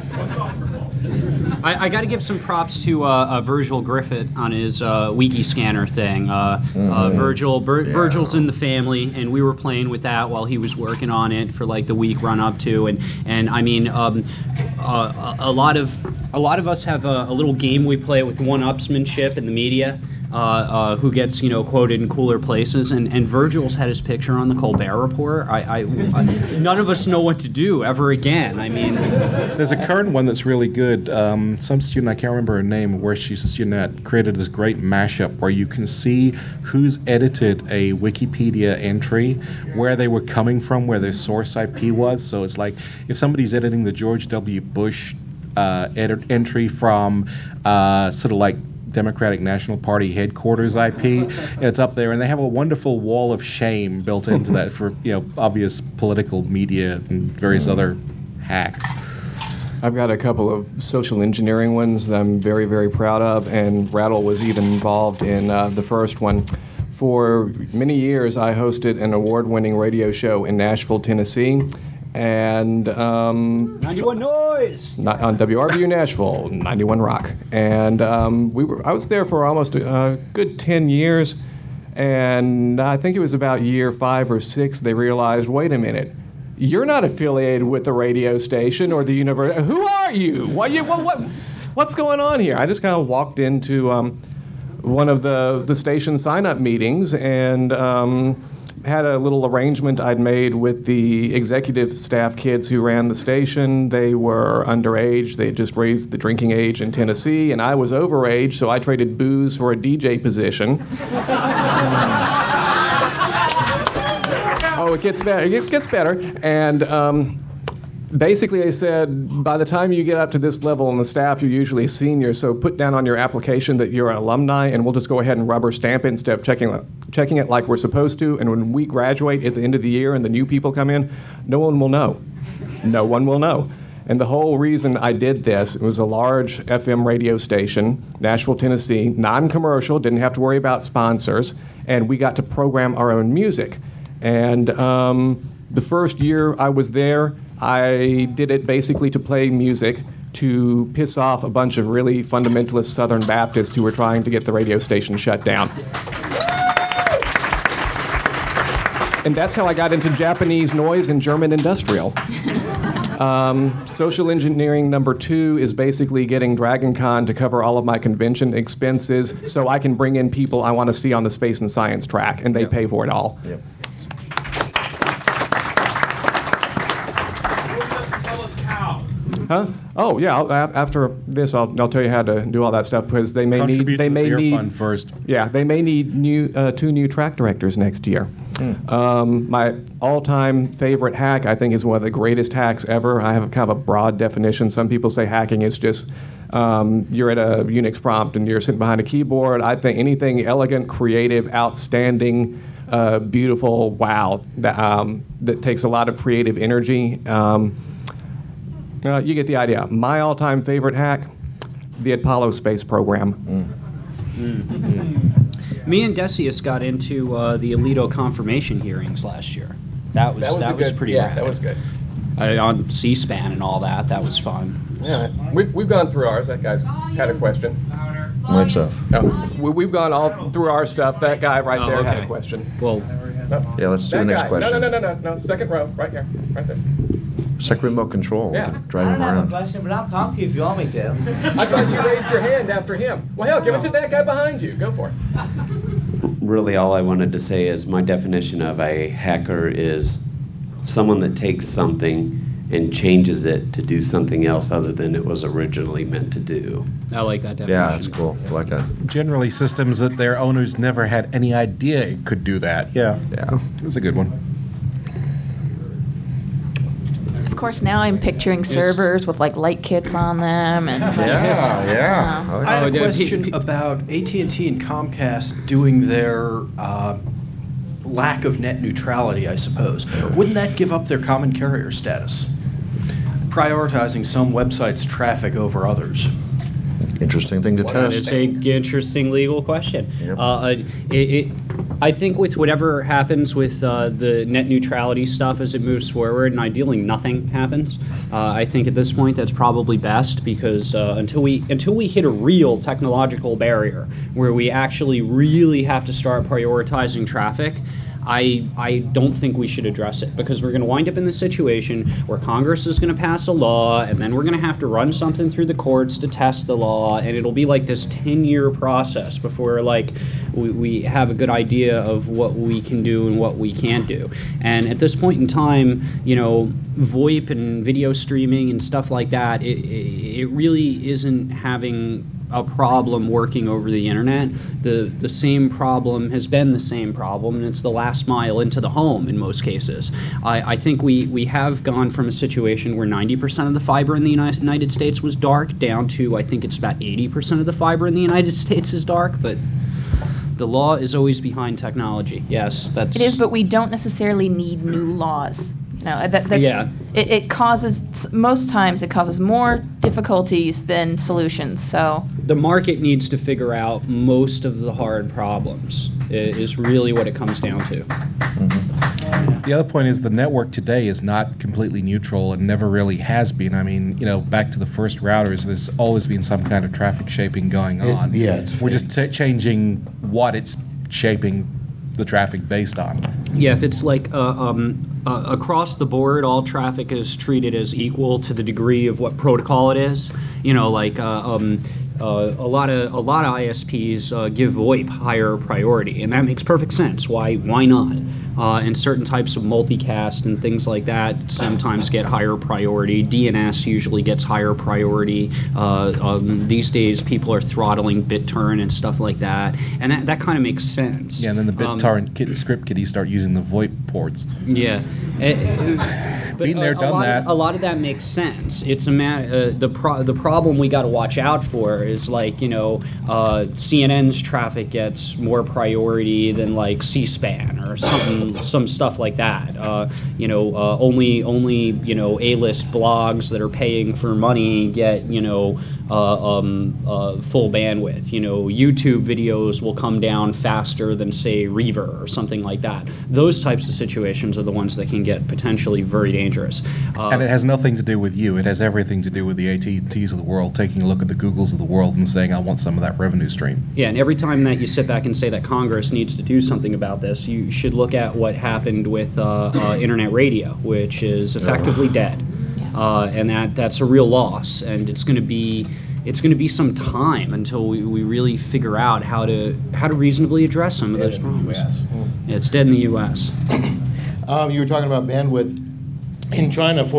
Speaker 1: I got to give some props to Virgil Griffith on his wiki scanner thing. Virgil's in the family, and we were playing with that while he was working on it for the week run up to, and I mean a lot of us have a little game we play with one-upsmanship in the media. who gets quoted in cooler places, and Virgil's had his picture on the Colbert Report. None of us know what to do ever again. I mean,
Speaker 4: there's a current one that's really good. Some student, I can't remember her name, where she's a student at, created this great mashup where you can see who's edited a Wikipedia entry, where they were coming from, where their source IP was. So it's like if somebody's editing the George W. Bush entry from sort of like Democratic National Party headquarters IP, it's up there, and they have a wonderful wall of shame built into that for obvious political media and various other hacks.
Speaker 2: I've got a couple of social engineering ones that I'm very, very proud of, and Rattle was even involved in the first one. For many years, I hosted an award-winning radio show in Nashville, Tennessee, and
Speaker 1: 91 Noise,
Speaker 2: not on WRBU Nashville, 91 Rock, and I was there for almost a good 10 years, and I think it was about year 5 or 6 they realized, wait a minute, you're not affiliated with the radio station or the university. Who are you? What's going on here? I just kind of walked into one of the station sign-up meetings and had a little arrangement I'd made with the executive staff kids who ran the station. They were underage. They had just raised the drinking age in Tennessee, and I was overage, so I traded booze for a DJ position. Oh, it gets better. It gets better. And basically they said, by the time you get up to this level on the staff, you're usually senior, so put down on your application that you're an alumni, and we'll just go ahead and rubber stamp it instead of checking it like we're supposed to. And when we graduate at the end of the year and the new people come in, no one will know. No one will know. And the whole reason I did this, it was a large FM radio station, Nashville, Tennessee, non-commercial, didn't have to worry about sponsors, and we got to program our own music. And the first year I was there, I did it basically to play music to piss off a bunch of really fundamentalist Southern Baptists who were trying to get the radio station shut down. And that's how I got into Japanese noise and German industrial. Social engineering number 2 is basically getting Dragon Con to cover all of my convention expenses so I can bring in people I want to see on the space and science track, and they pay for it all.
Speaker 12: Yep.
Speaker 2: Huh? Oh yeah. After this, I'll tell you how to do all that stuff because they may need
Speaker 4: fund first.
Speaker 2: Yeah, they may need 2 new track directors next year. My all-time favorite hack, I think, is one of the greatest hacks ever. I have kind of a broad definition. Some people say hacking is just you're at a Unix prompt and you're sitting behind a keyboard. I think anything elegant, creative, outstanding, beautiful, wow, that takes a lot of creative energy. You get the idea. My all-time favorite hack, the Apollo space program.
Speaker 1: Me and Decius got into the Alito confirmation hearings last year. That was pretty rad.
Speaker 2: Yeah, that was good.
Speaker 1: On C-SPAN and all that. That was fun.
Speaker 2: Yeah, we've gone through ours. That guy's had a question.
Speaker 5: What's up?
Speaker 2: We've gone all through our stuff. That guy right there had a question.
Speaker 1: Well,
Speaker 5: yeah, let's do the next question.
Speaker 2: No. Second row, right here, right there.
Speaker 5: Second remote control.
Speaker 2: Yeah.
Speaker 5: Drive him
Speaker 10: I don't have a
Speaker 5: around.
Speaker 10: question, but I'll talk to you if you want me to.
Speaker 2: I thought you raised your hand after him. Well, hell, give it to that guy behind you. Go for it.
Speaker 13: Really, all I wanted to say is my definition of a hacker is someone that takes something and changes it to do something else other than it was originally meant to do.
Speaker 1: I like that definition.
Speaker 5: Yeah, that's cool. I like that.
Speaker 4: Generally, systems that their owners never had any idea it could do that. Yeah. It was a good one.
Speaker 6: Of course, now I'm picturing servers with like light kits on them and
Speaker 5: Yeah.
Speaker 14: I have a question about AT&T and Comcast doing their lack of net neutrality, I suppose. Wouldn't that give up their common carrier status, prioritizing some websites' traffic over others?
Speaker 5: Interesting thing to test.
Speaker 1: It's an interesting legal question.
Speaker 5: Yep.
Speaker 1: I think with whatever happens with the net neutrality stuff as it moves forward, and ideally nothing happens, I think at this point that's probably best because until we hit a real technological barrier where we actually really have to start prioritizing traffic, I don't think we should address it, because we're going to wind up in this situation where Congress is going to pass a law, and then we're going to have to run something through the courts to test the law, and it'll be like this 10-year process before we have a good idea of what we can do and what we can't do. And at this point in time, VoIP and video streaming and stuff like that, it really isn't having a problem working over the internet. The same problem has been the same problem, and it's the last mile into the home in most cases. I think we have gone from a situation where 90% of the fiber in the United States was dark down to, I think it's about 80% of the fiber in the United States is dark, but the law is always behind technology. Yes, that's...
Speaker 6: It is, but we don't necessarily need new laws.
Speaker 1: Yeah.
Speaker 6: It causes, most times it causes more difficulties than solutions. So
Speaker 1: the market needs to figure out most of the hard problems is really what it comes down to.
Speaker 4: Mm-hmm. The other point is the network today is not completely neutral and never really has been. I mean, back to the first routers, there's always been some kind of traffic shaping going on. We're just changing what it's shaping the traffic based on.
Speaker 1: Yeah, if it's like across the board, all traffic is treated as equal to the degree of what protocol it is. A lot of ISPs give VoIP higher priority, and that makes perfect sense. Why not? And certain types of multicast and things like that sometimes get higher priority. DNS usually gets higher priority. These days, people are throttling BitTorrent and stuff like that, and that kind of makes sense.
Speaker 4: Yeah, and then the BitTorrent script kiddies start using the VoIP ports.
Speaker 1: Yeah. But
Speaker 4: been there, done that.
Speaker 1: A lot of that makes sense. It's the problem we got to watch out for is CNN's traffic gets more priority than like C-SPAN or some stuff like that. Only A-list blogs that are paying for money get full bandwidth. YouTube videos will come down faster than say Reaver or something like that. Those types of situations are the ones that can get potentially very dangerous.
Speaker 4: And it has nothing to do with you. It has everything to do with the AT&Ts of the world taking a look at the Googles of the world and saying, I want some of that revenue stream.
Speaker 1: Yeah, and every time that you sit back and say that Congress needs to do something about this, you should look at what happened with internet radio, which is effectively dead. And that's a real loss, and it's going to be some time until we really figure out how to reasonably address some of those problems. Yeah, it's dead in the U.S.
Speaker 8: You were talking about bandwidth. In China, in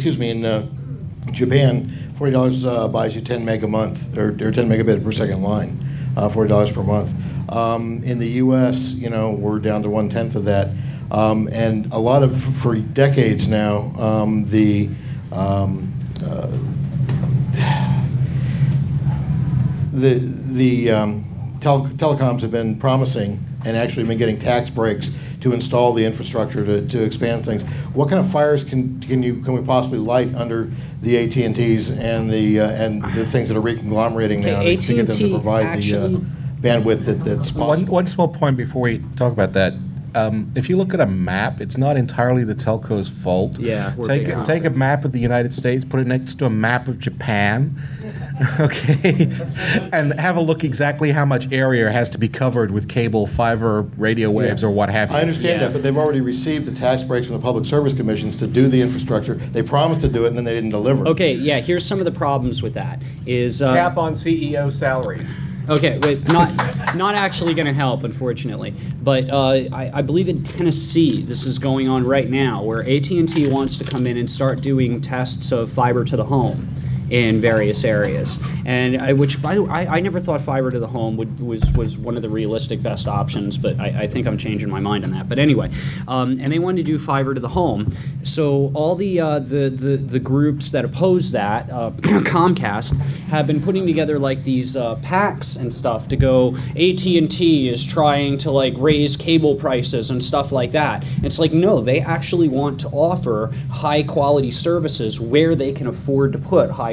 Speaker 8: Japan, $40 buys you 10 meg a month, or 10 megabit per second line, $40 per month. In the U.S., we're down to 1/10 of that, and a lot of, for decades now, telecoms have been promising and actually been getting tax breaks to install the infrastructure to expand things. What kind of fires can we possibly light under the AT&Ts and the things that are reconglomerating now to get them to provide the bandwidth that's possible?
Speaker 4: One small point before we talk about that. If you look at a map, it's not entirely the telco's fault.
Speaker 1: Yeah,
Speaker 4: take a map of the United States, put it next to a map of Japan, okay, and have a look exactly how much area has to be covered with cable, fiber, radio waves, or what have you.
Speaker 8: I understand that, but they've already received the tax breaks from the public service commissions to do the infrastructure. They promised to do it, and then they didn't deliver.
Speaker 1: Okay, yeah, here's some of the problems with that.
Speaker 2: Cap on CEO salaries.
Speaker 1: Okay, wait, not actually going to help, unfortunately. But I believe in Tennessee, this is going on right now, where AT&T wants to come in and start doing tests of fiber to the home in various areas, and which by the way, I never thought fiber to the home was one of the realistic best options, but I think I'm changing my mind on that. But anyway, and they wanted to do fiber to the home, so all the groups that oppose that, Comcast, have been putting together like these packs and stuff to go. AT&T is trying to like raise cable prices and stuff like that. It's like, no, they actually want to offer high quality services where they can afford to put high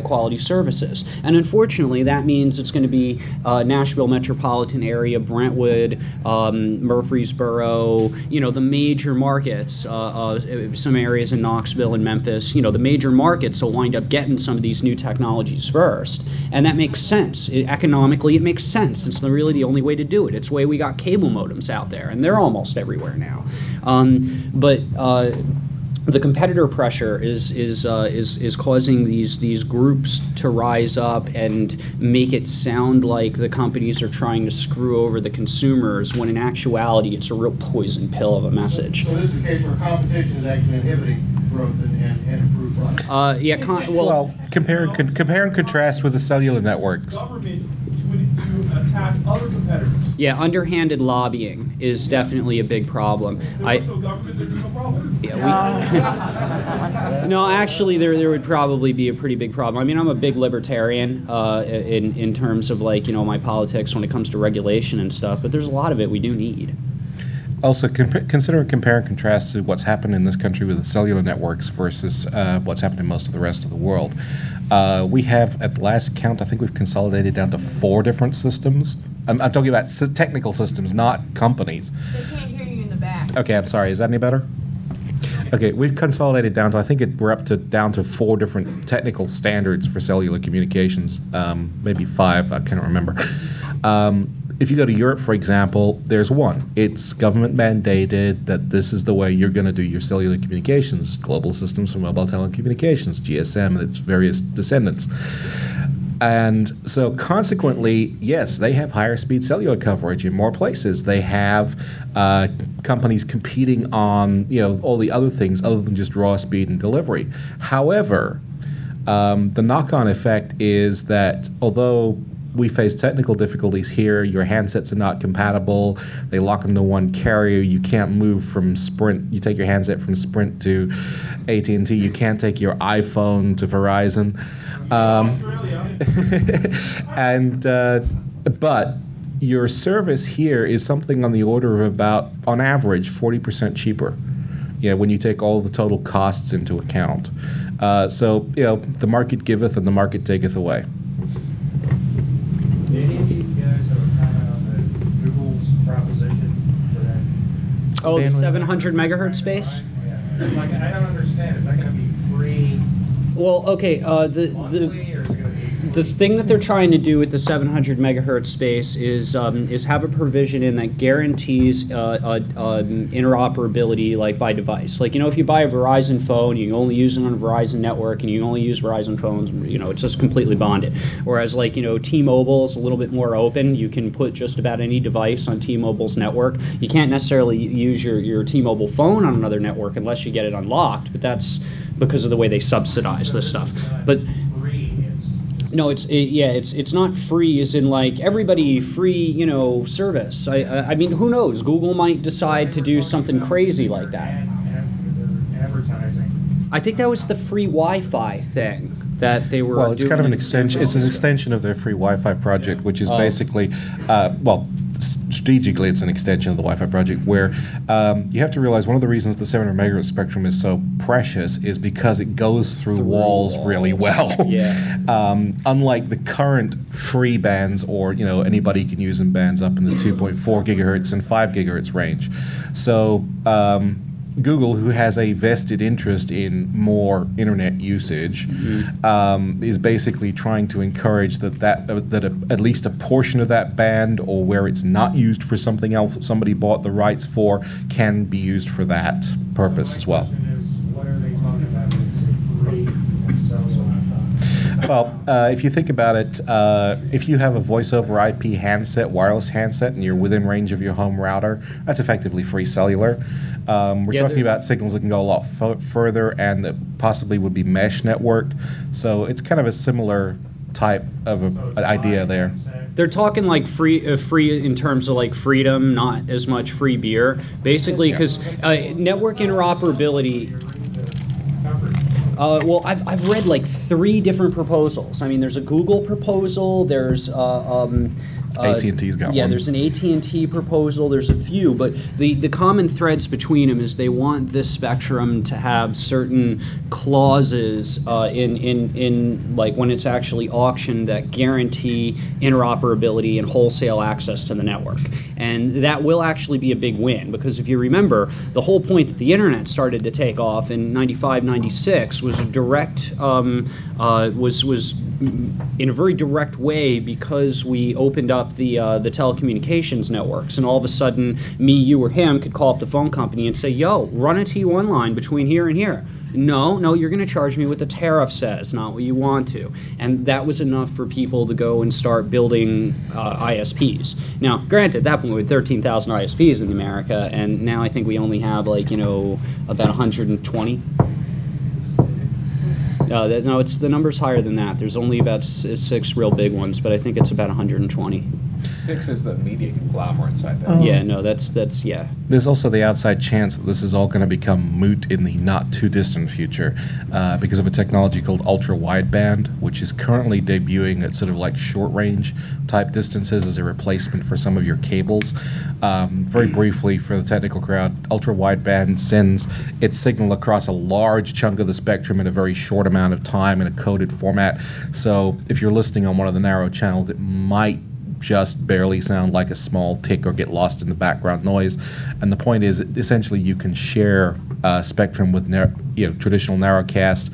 Speaker 1: quality services. And unfortunately, that means it's going to be Nashville metropolitan area, Brentwood, Murfreesboro, the major markets, some areas in Knoxville and Memphis, the major markets will wind up getting some of these new technologies first. And that makes sense. Economically, it makes sense. It's really the only way to do it. It's the way we got cable modems out there, and they're almost everywhere now. But the competitor pressure is causing these groups to rise up and make it sound like the companies are trying to screw over the consumers, when in actuality it's a real poison pill of a message.
Speaker 8: So this is a case where competition is actually inhibiting growth and improved products.
Speaker 4: Compare and contrast with the cellular networks.
Speaker 3: Government to attack other competitors.
Speaker 1: Yeah, underhanded lobbying is definitely a big problem.
Speaker 3: There's no government, there's no problem.
Speaker 1: No, actually, there would probably be a pretty big problem. I mean, I'm a big libertarian in terms of my politics when it comes to regulation and stuff, but there's a lot of it we do need.
Speaker 4: Also, consider compare and contrast to what's happened in this country with the cellular networks versus what's happened in most of the rest of the world. We have, at last count, I think we've consolidated down to 4 different systems. I'm talking about technical systems, not companies.
Speaker 6: They can't hear you in the back.
Speaker 4: Okay, I'm sorry. Is that any better? Okay, we've consolidated down to, I think we're down to 4 different technical standards for cellular communications, maybe 5, I can't remember. If you go to Europe, for example, there's one. It's government mandated that this is the way you're going to do your cellular communications, global systems for mobile telecommunications, GSM and its various descendants. And so consequently, yes, they have higher speed cellular coverage in more places. They have companies competing on all the other things other than just raw speed and delivery. However, the knock-on effect is that although we face technical difficulties here, your handsets are not compatible, they lock into one carrier, you can't move from Sprint, you take your handset from Sprint to AT&T, you can't take your iPhone to Verizon. But your service here is something on the order of about, on average, 40% cheaper. When you take all the total costs into account. So the market giveth and the market taketh away.
Speaker 3: Do any of you guys have a comment on Google's proposition for that?
Speaker 1: Oh, the 700 megahertz space?
Speaker 3: Yeah. I don't understand. Is that going to be free?
Speaker 1: Well, okay. The thing that they're trying to do with the 700 megahertz space is have a provision in that guarantees interoperability by device. If you buy a Verizon phone, you can only use it on a Verizon network, and you can only use Verizon phones. It's just completely bonded. Whereas T-Mobile is a little bit more open. You can put just about any device on T-Mobile's network. You can't necessarily use your T-Mobile phone on another network unless you get it unlocked. But that's because of the way they subsidize this stuff. But no, it's not free as in everybody free, service. I mean, who knows? Google might decide to do something crazy like that.
Speaker 3: Advertising.
Speaker 1: I think that was the free Wi-Fi thing that they were.
Speaker 4: Well, it's kind of an extension. It's an extension of their free Wi-Fi project, which is basically, strategically, it's an extension of the Wi-Fi project, where you have to realize one of the reasons the 700 megahertz spectrum is so precious is because it goes through walls really well.
Speaker 1: Yeah.
Speaker 4: Unlike the current free bands, or anybody can use in bands up in the 2.4 gigahertz and 5 gigahertz range. So Google, who has a vested interest in more internet usage, is basically trying to encourage that at least a portion of that band, or where it's not used for something else that somebody bought the rights for, can be used for that purpose as well.
Speaker 3: What are they talking about when they say free and cellular?
Speaker 4: Well, if you think about it, if you have a voice over IP handset, wireless handset, and you're within range of your home router, that's effectively free cellular. We're talking about signals that can go a lot further and that possibly would be mesh networked. So it's kind of a similar type of an idea there.
Speaker 1: They're talking free in terms of freedom, not as much free beer. Basically, because network interoperability. Well, I've read like 3 different proposals. I mean, there's a Google proposal. There's
Speaker 4: AT&T's got one.
Speaker 1: Yeah, there's an AT&T proposal. There's a few, but the common threads between them is they want this spectrum to have certain clauses in like when it's actually auctioned that guarantee interoperability and wholesale access to the network. And that will actually be a big win, because if you remember, the whole point that the internet started to take off in 95, 96 was a direct was in a very direct way, because we opened up the telecommunications networks, and all of a sudden me, you, or him could call up the phone company and say, yo, run a T1 line between here and here. No, you're going to charge me what the tariff says, not what you want to. And that was enough for people to go and start building ISPs. Now, granted, at that point we had 13,000 ISPs in America, and now I think we only have like, about 120. No, it's the number's higher than that. There's only about 6 real big ones, but I think it's about 120.
Speaker 2: 6 is the media conglomerate side there.
Speaker 1: Yeah, no, that's yeah.
Speaker 4: There's also the outside chance that this is all going to become moot in the not too distant future because of a technology called ultra wideband, which is currently debuting at sort of like short range type distances as a replacement for some of your cables. Very briefly for the technical crowd, ultra wideband sends its signal across a large chunk of the spectrum in a very short amount of time in a coded format. So if you're listening on one of the narrow channels, it might just barely sound like a small tick or get lost in the background noise. And the point is, essentially, you can share spectrum with traditional narrowcast.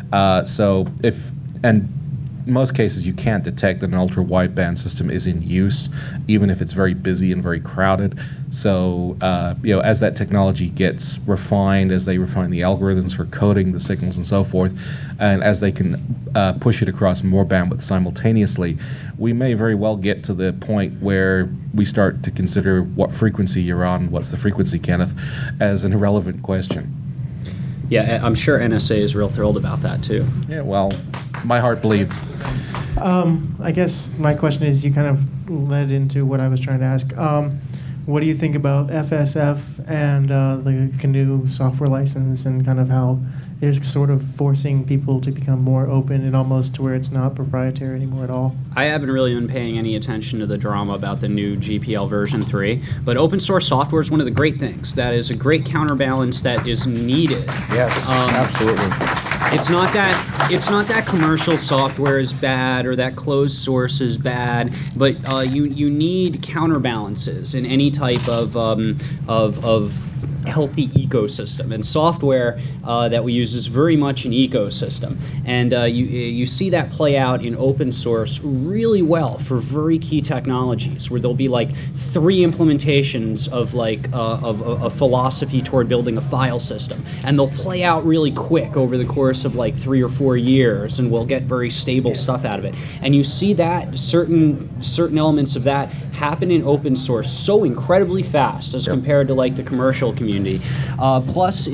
Speaker 4: In most cases, you can't detect that an ultra-wideband system is in use, even if it's very busy and very crowded. So, as that technology gets refined, as they refine the algorithms for coding the signals and so forth, and as they can push it across more bandwidth simultaneously, we may very well get to the point where we start to consider what frequency you're on, what's the frequency, Kenneth, as an irrelevant question.
Speaker 1: Yeah, I'm sure NSA is real thrilled about that, too.
Speaker 4: Yeah, well, my heart bleeds.
Speaker 15: I guess my question is, you kind of led into what I was trying to ask. What do you think about FSF and the GNU software license, and kind of how they're sort of forcing people to become more open and almost to where it's not proprietary anymore at all?
Speaker 1: I haven't really been paying any attention to the drama about the new GPL version 3, but open source software is one of the great things. That is a great counterbalance that is needed.
Speaker 5: Yes, absolutely.
Speaker 1: It's not that commercial software is bad or that closed source is bad, but you need counterbalances in any type of healthy ecosystem, and software that we use is very much an ecosystem, and you see that play out in open source really well for very key technologies, where there'll be like 3 implementations of like of a philosophy toward building a file system, and they'll play out really quick over the course of like 3 or 4 years, and we'll get very stable stuff out of it. And you see that certain elements of that happen in open source so incredibly fast as compared to like the commercial community. Plus,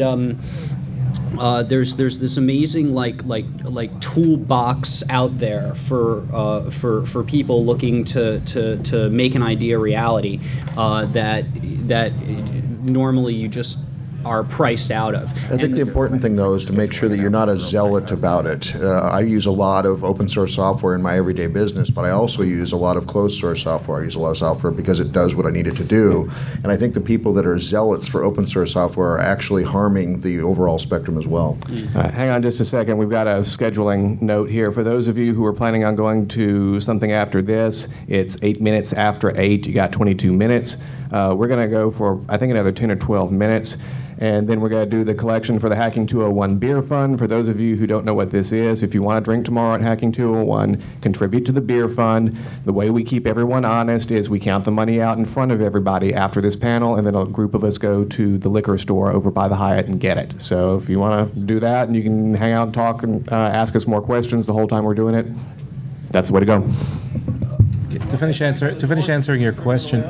Speaker 1: there's this amazing like toolbox out there for people looking to make an idea reality that normally you just are priced out of.
Speaker 5: I think the important thing, though, is to make sure that you're not a zealot about it. I use a lot of open source software in my everyday business, but I also use a lot of closed source software. I use a lot of software because it does what I need it to do. And I think the people that are zealots for open source software are actually harming the overall spectrum as well.
Speaker 2: Hang on just a second. We've got a scheduling note here. For those of you who are planning on going to something after this, it's 8 minutes after 8. You got 22 minutes. We're going to go for, I think, another 10 or 12 minutes. And then we're going to do the collection for the Hacking 201 Beer Fund. For those of you who don't know what this is, if you want to drink tomorrow at Hacking 201, contribute to the beer fund. The way we keep everyone honest is we count the money out in front of everybody after this panel, and then a group of us go to the liquor store over by the Hyatt and get it. So if you want to do that, and you can hang out and talk and ask us more questions the whole time we're doing it, that's the way to go.
Speaker 4: To finish answering your question,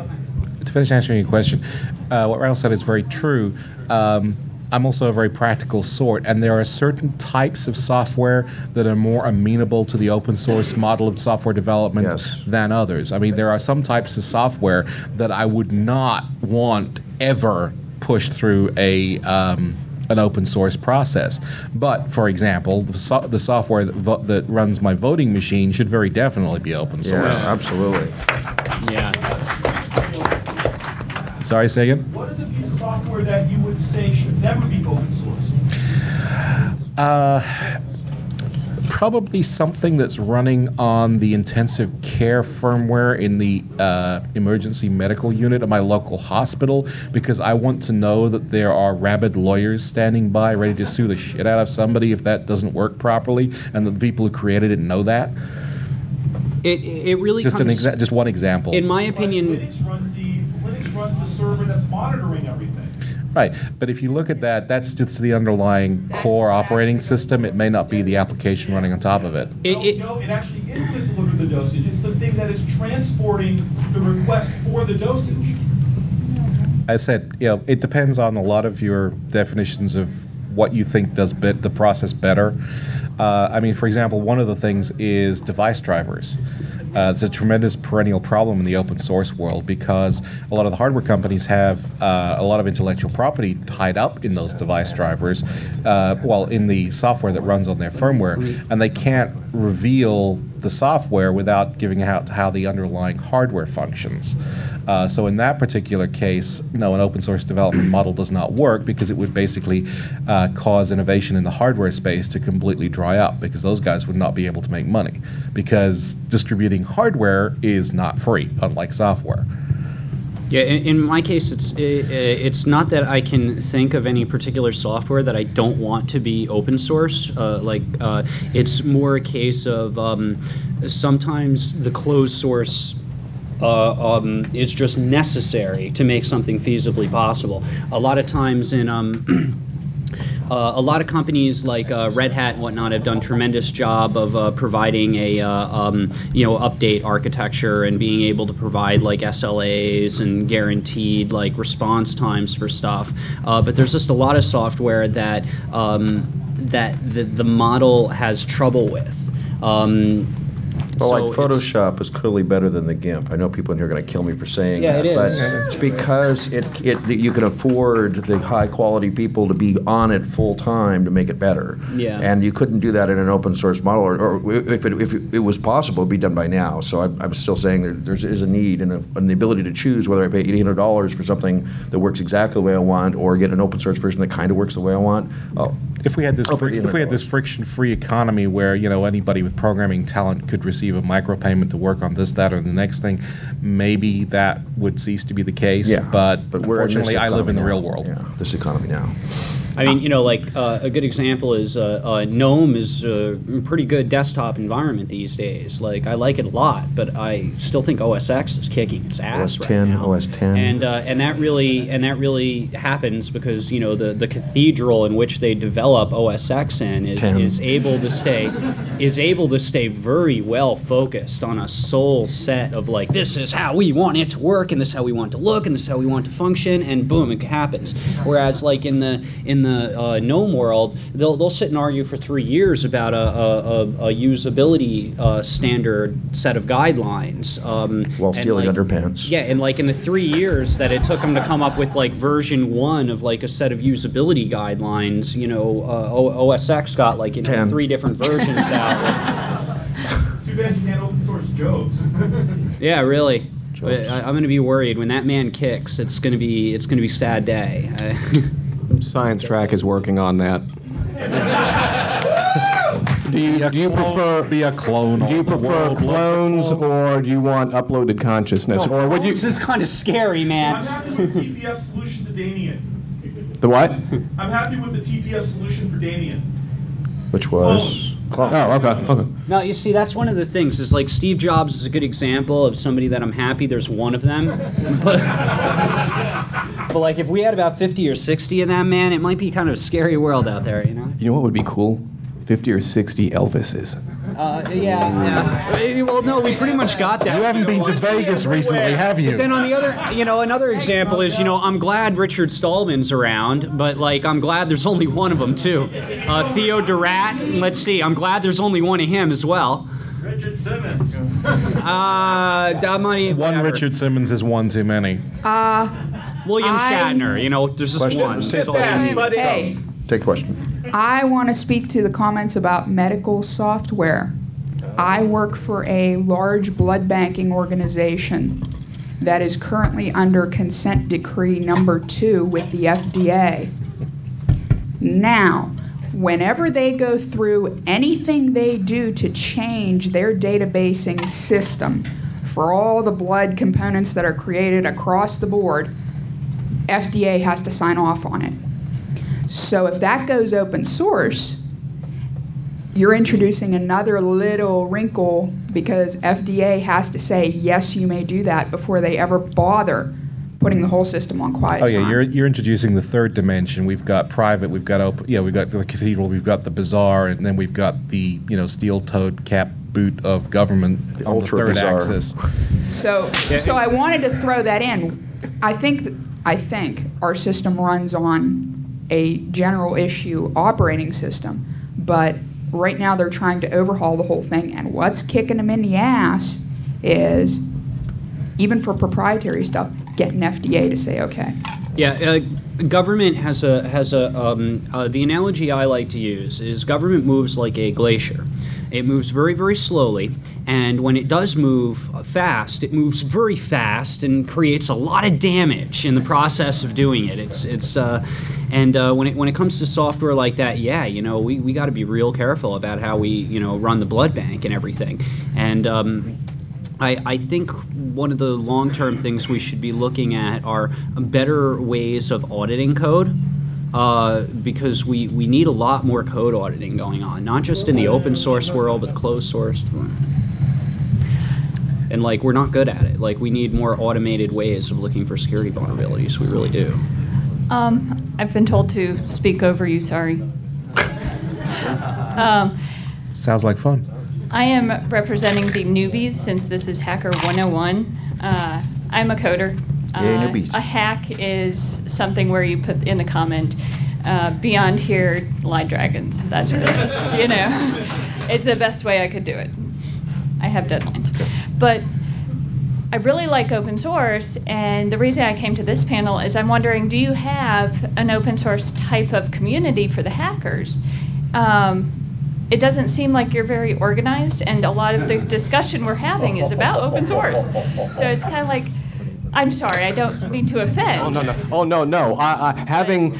Speaker 4: what Randall said is very true. I'm also a very practical sort, and there are certain types of software that are more amenable to the open source model of software development than others. I mean, there are some types of software that I would not want ever pushed through a an open source process. But, for example, the software that runs my voting machine should very definitely be open source.
Speaker 5: Yeah, absolutely.
Speaker 1: Yeah.
Speaker 4: Sorry, say again?
Speaker 9: What is a piece of software that you would say should never be open source?
Speaker 4: Probably something that's running on the intensive care firmware in the emergency medical unit of my local hospital, because I want to know that there are rabid lawyers standing by ready to sue the shit out of somebody if that doesn't work properly, and the people who created it know that.
Speaker 1: It really
Speaker 4: just
Speaker 1: comes,
Speaker 4: just one example.
Speaker 1: In my opinion,
Speaker 9: Linux runs the server that's monitoring everything.
Speaker 4: Right, but if you look at that, that's just the underlying core operating system. It may not be the application running on top of it.
Speaker 9: No, it actually is going to deliver the dosage. It's the thing that is transporting the request for the dosage.
Speaker 4: I said, it depends on a lot of your definitions of what you think does the process better. For example, one of the things is device drivers. It's a tremendous perennial problem in the open source world because a lot of the hardware companies have a lot of intellectual property tied up in those device drivers, in the software that runs on their firmware, and they can't reveal the software without giving out how the underlying hardware functions. So in that particular case, no, an open source development model does not work because it would basically cause innovation in the hardware space to completely dry up, because those guys would not be able to make money, because distributing hardware is not free, unlike software.
Speaker 1: Yeah, in my case, it's not that I can think of any particular software that I don't want to be open source. It's more a case of sometimes the closed source is just necessary to make something feasibly possible. A lot of times in a lot of companies like Red Hat and whatnot have done tremendous job of providing a update architecture and being able to provide like SLAs and guaranteed like response times for stuff. But there's just a lot of software that the model has trouble with.
Speaker 5: Photoshop is clearly better than the GIMP. I know people in here are going to kill me for saying that, but it's because you can afford the high quality people to be on it full time to make it better.
Speaker 1: Yeah.
Speaker 5: And you couldn't do that in an open source model, or if it was possible, it'd be done by now. So I'm still saying there is a need and the ability to choose whether I pay $800 for something that works exactly the way I want, or get an open source version that kind of works the way I want.
Speaker 4: If we had this friction-free economy where anybody with programming talent could receive a micropayment to work on this, that, or the next thing, maybe that would cease to be the case.
Speaker 5: Yeah,
Speaker 4: but
Speaker 5: unfortunately,
Speaker 4: I live in the real world.
Speaker 5: Yeah, this economy now.
Speaker 1: I mean, a good example is GNOME is a pretty good desktop environment these days. Like, I like it a lot, but I still think OS X is kicking its ass
Speaker 5: OS 10,
Speaker 1: right now.
Speaker 5: OS 10.
Speaker 1: And that really happens because the cathedral in which they develop OS X in is able to stay very well focused on a sole set of like, this is how we want it to work, and this is how we want it to look, and this is how we want it to function, and boom, it happens. Whereas like in the GNOME world, they'll sit and argue for 3 years about a usability standard set of guidelines.
Speaker 5: While stealing underpants.
Speaker 1: Yeah, and like in the 3 years that it took them to come up with like version 1 of like a set of usability guidelines, OS X got like 3 different versions out.
Speaker 9: Too bad you can't open source Jobs.
Speaker 1: Yeah, really. I'm going to be worried when that man kicks. It's going to be a sad day.
Speaker 2: Science Track is working on that. Do you prefer
Speaker 4: be a clone?
Speaker 2: Do you prefer clones, or do you want uploaded consciousness, or would you?
Speaker 1: This is kind of scary, man.
Speaker 9: I'm happy with the TPF solution to Damien.
Speaker 2: The what?
Speaker 9: I'm happy with the TPF solution for Damien.
Speaker 5: Which was
Speaker 2: clones. Oh, okay.
Speaker 1: Now, you see, that's one of the things, is like Steve Jobs is a good example of somebody that I'm happy there's one of them. But like, if we had about 50 or 60 of them, man, it might be kind of a scary world out there,
Speaker 2: You know what would be cool? 50 or 60 Elvises.
Speaker 1: Yeah. Well, no, we pretty much got that.
Speaker 4: You haven't been to Vegas recently, have you?
Speaker 1: But then on the other, another example is, I'm glad Richard Stallman's around, but like, I'm glad there's only one of them too. Theo Durat. Let's see. I'm glad there's only one of him as well.
Speaker 9: Richard Simmons.
Speaker 4: One Richard Simmons is one too many.
Speaker 1: William Shatner. There's just one.
Speaker 5: Hey, Take a question.
Speaker 16: I want to speak to the comments about medical software. I work for a large blood banking organization that is currently under consent decree number 2 with the FDA. Now, whenever they go through anything they do to change their databasing system for all the blood components that are created across the board, FDA has to sign off on it. So if that goes open source, you're introducing another little wrinkle because FDA has to say, yes, you may do that before they ever bother putting the whole system on quiet time.
Speaker 4: You're introducing the third dimension. We've got private, we've got open, we've got the cathedral, we've got the bazaar, and then we've got the steel-toed cap boot of government
Speaker 5: the
Speaker 4: on the third
Speaker 5: bizarre.
Speaker 4: axis.
Speaker 16: So I wanted to throw that in. I think our system runs on a general issue operating system, but right now they're trying to overhaul the whole thing, and what's kicking them in the ass is, even for proprietary stuff, getting FDA to say okay.
Speaker 1: Yeah, government has the analogy I like to use is government moves like a glacier. It moves very, very slowly, and when it does move fast, it moves very fast and creates a lot of damage in the process of doing it. When it comes to software like that, we got to be real careful about how we run the blood bank and everything. And I think one of the long-term things we should be looking at are better ways of auditing code. Because we need a lot more code auditing going on, not just in the open source world, but closed source. And we're not good at it. We need more automated ways of looking for security vulnerabilities. We really do.
Speaker 17: I've been told to speak over you, sorry.
Speaker 4: Sounds like fun.
Speaker 17: I am representing the newbies since this is Hacker 101. I'm a coder. A hack is something where you put in the comment, beyond here, lie dragons. That's really, it's the best way I could do it. I have deadlines. But I really like open source, and the reason I came to this panel is I'm wondering, do you have an open source type of community for the hackers? It doesn't seem like you're very organized, and a lot of the discussion we're having is about open source. So it's kind of like, I'm sorry, I don't mean to offend.
Speaker 2: Oh no. Having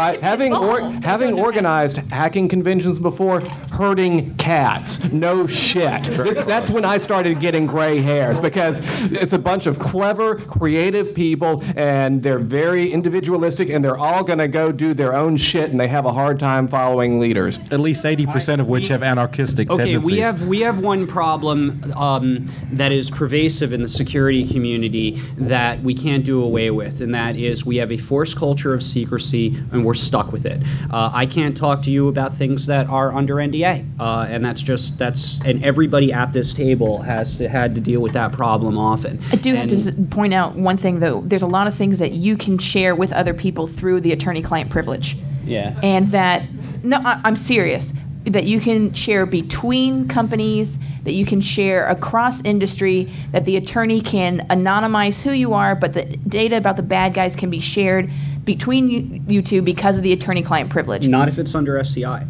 Speaker 2: organized hacking conventions before, herding cats. No shit. That's when I started getting gray hairs, because it's a bunch of clever, creative people, and they're very individualistic, and they're all going to go do their own shit, and they have a hard time following leaders.
Speaker 4: At least 80% of which have anarchistic tendencies.
Speaker 1: Okay, we have one problem that is pervasive in the security community that we can't do away with, and that is we have a forced culture of secrecy, and we're stuck with it. I can't talk to you about things that are under NDA, and and everybody at this table had to deal with that problem often.
Speaker 6: I do have to point out one thing, though. There's a lot of things that you can share with other people through the attorney-client privilege.
Speaker 1: Yeah.
Speaker 6: And I'm serious, that you can share between companies, that you can share across industry, that the attorney can anonymize who you are, but the data about the bad guys can be shared between you two because of the attorney-client privilege.
Speaker 1: Not if it's under SCI.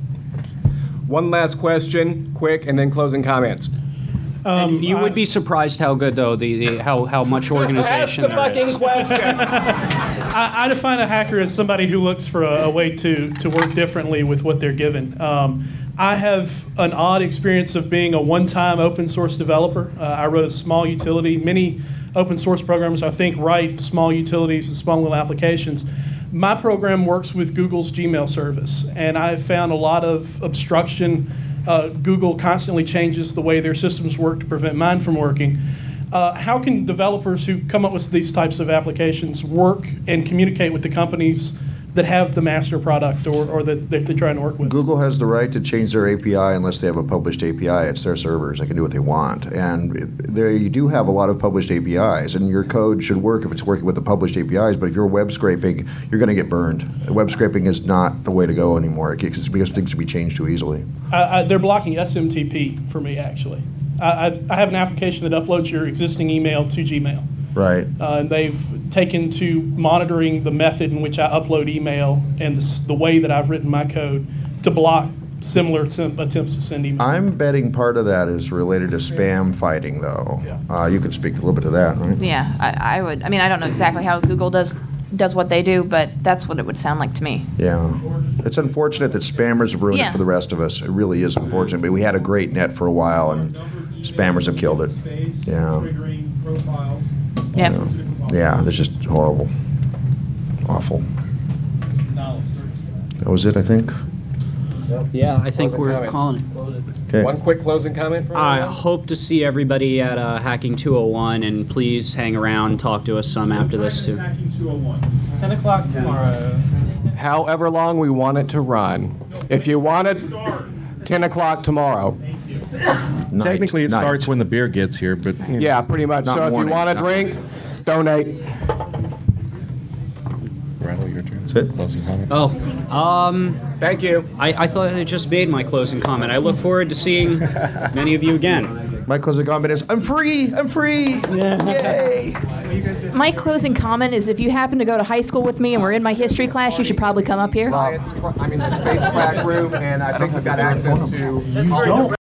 Speaker 2: One last question, quick, and then closing comments.
Speaker 1: You would be surprised how good, though, how much organization there is.
Speaker 9: Ask the fucking question.
Speaker 18: I define a hacker as somebody who looks for a way to work differently with what they're given. I have an odd experience of being a one-time open source developer. I wrote a small utility. Many open source programs, I think, write small utilities and small little applications. My program works with Google's Gmail service, and I've found a lot of obstruction. Google constantly changes the way their systems work to prevent mine from working. How can developers who come up with these types of applications work and communicate with the companies that have the master product or that they're trying to work with?
Speaker 5: Google has the right to change their API unless they have a published API. It's their servers. They can do what they want. And there you do have a lot of published APIs, and your code should work if it's working with the published APIs, but if you're web scraping, you're going to get burned. Web scraping is not the way to go anymore because things can be changed too easily.
Speaker 18: They're blocking SMTP for me, actually. I have an application that uploads your existing email to Gmail.
Speaker 5: Right.
Speaker 18: And they've taken to monitoring the method in which I upload email and the way that I've written my code to block similar attempts to send email.
Speaker 5: I'm betting part of that is related to spam fighting, though. You could speak a little bit to that, right?
Speaker 6: Yeah, I would. I mean, I don't know exactly how Google does what they do, but that's what it would sound like to me.
Speaker 5: Yeah. It's unfortunate that spammers have ruined it for the rest of us. It really is unfortunate. But we had a great net for a while, and spammers have killed it. Yeah.
Speaker 6: Yeah.
Speaker 5: Yeah, that's just horrible. Awful. That was it, I think.
Speaker 1: Yeah, I think
Speaker 2: Closing
Speaker 1: we're
Speaker 2: comments.
Speaker 1: calling it.
Speaker 5: Okay.
Speaker 2: One quick closing comment from
Speaker 1: I
Speaker 2: everyone?
Speaker 1: hope to see everybody at Hacking 201, and please hang around and talk to us some after this, too.
Speaker 9: Hacking 201. 10 o'clock tomorrow.
Speaker 2: However long we want it to run. If you want it, 10 o'clock tomorrow.
Speaker 4: Technically, it starts when the beer gets here, but
Speaker 2: Yeah, pretty much.
Speaker 4: Not
Speaker 2: So if
Speaker 4: morning,
Speaker 2: you want a
Speaker 4: not
Speaker 2: drink, donate.
Speaker 4: Rattle, your turn.
Speaker 5: That's it.
Speaker 4: Closing comment.
Speaker 2: Thank you.
Speaker 1: I thought I just made my closing comment. I look forward to seeing many of you again.
Speaker 5: My closing comment is, I'm free! I'm free! Yay!
Speaker 6: My closing comment is if you happen to go to high school with me and we're in my history class, you should probably come up here.
Speaker 2: I'm in the space crack room, and I think we've got access to...
Speaker 18: You don't.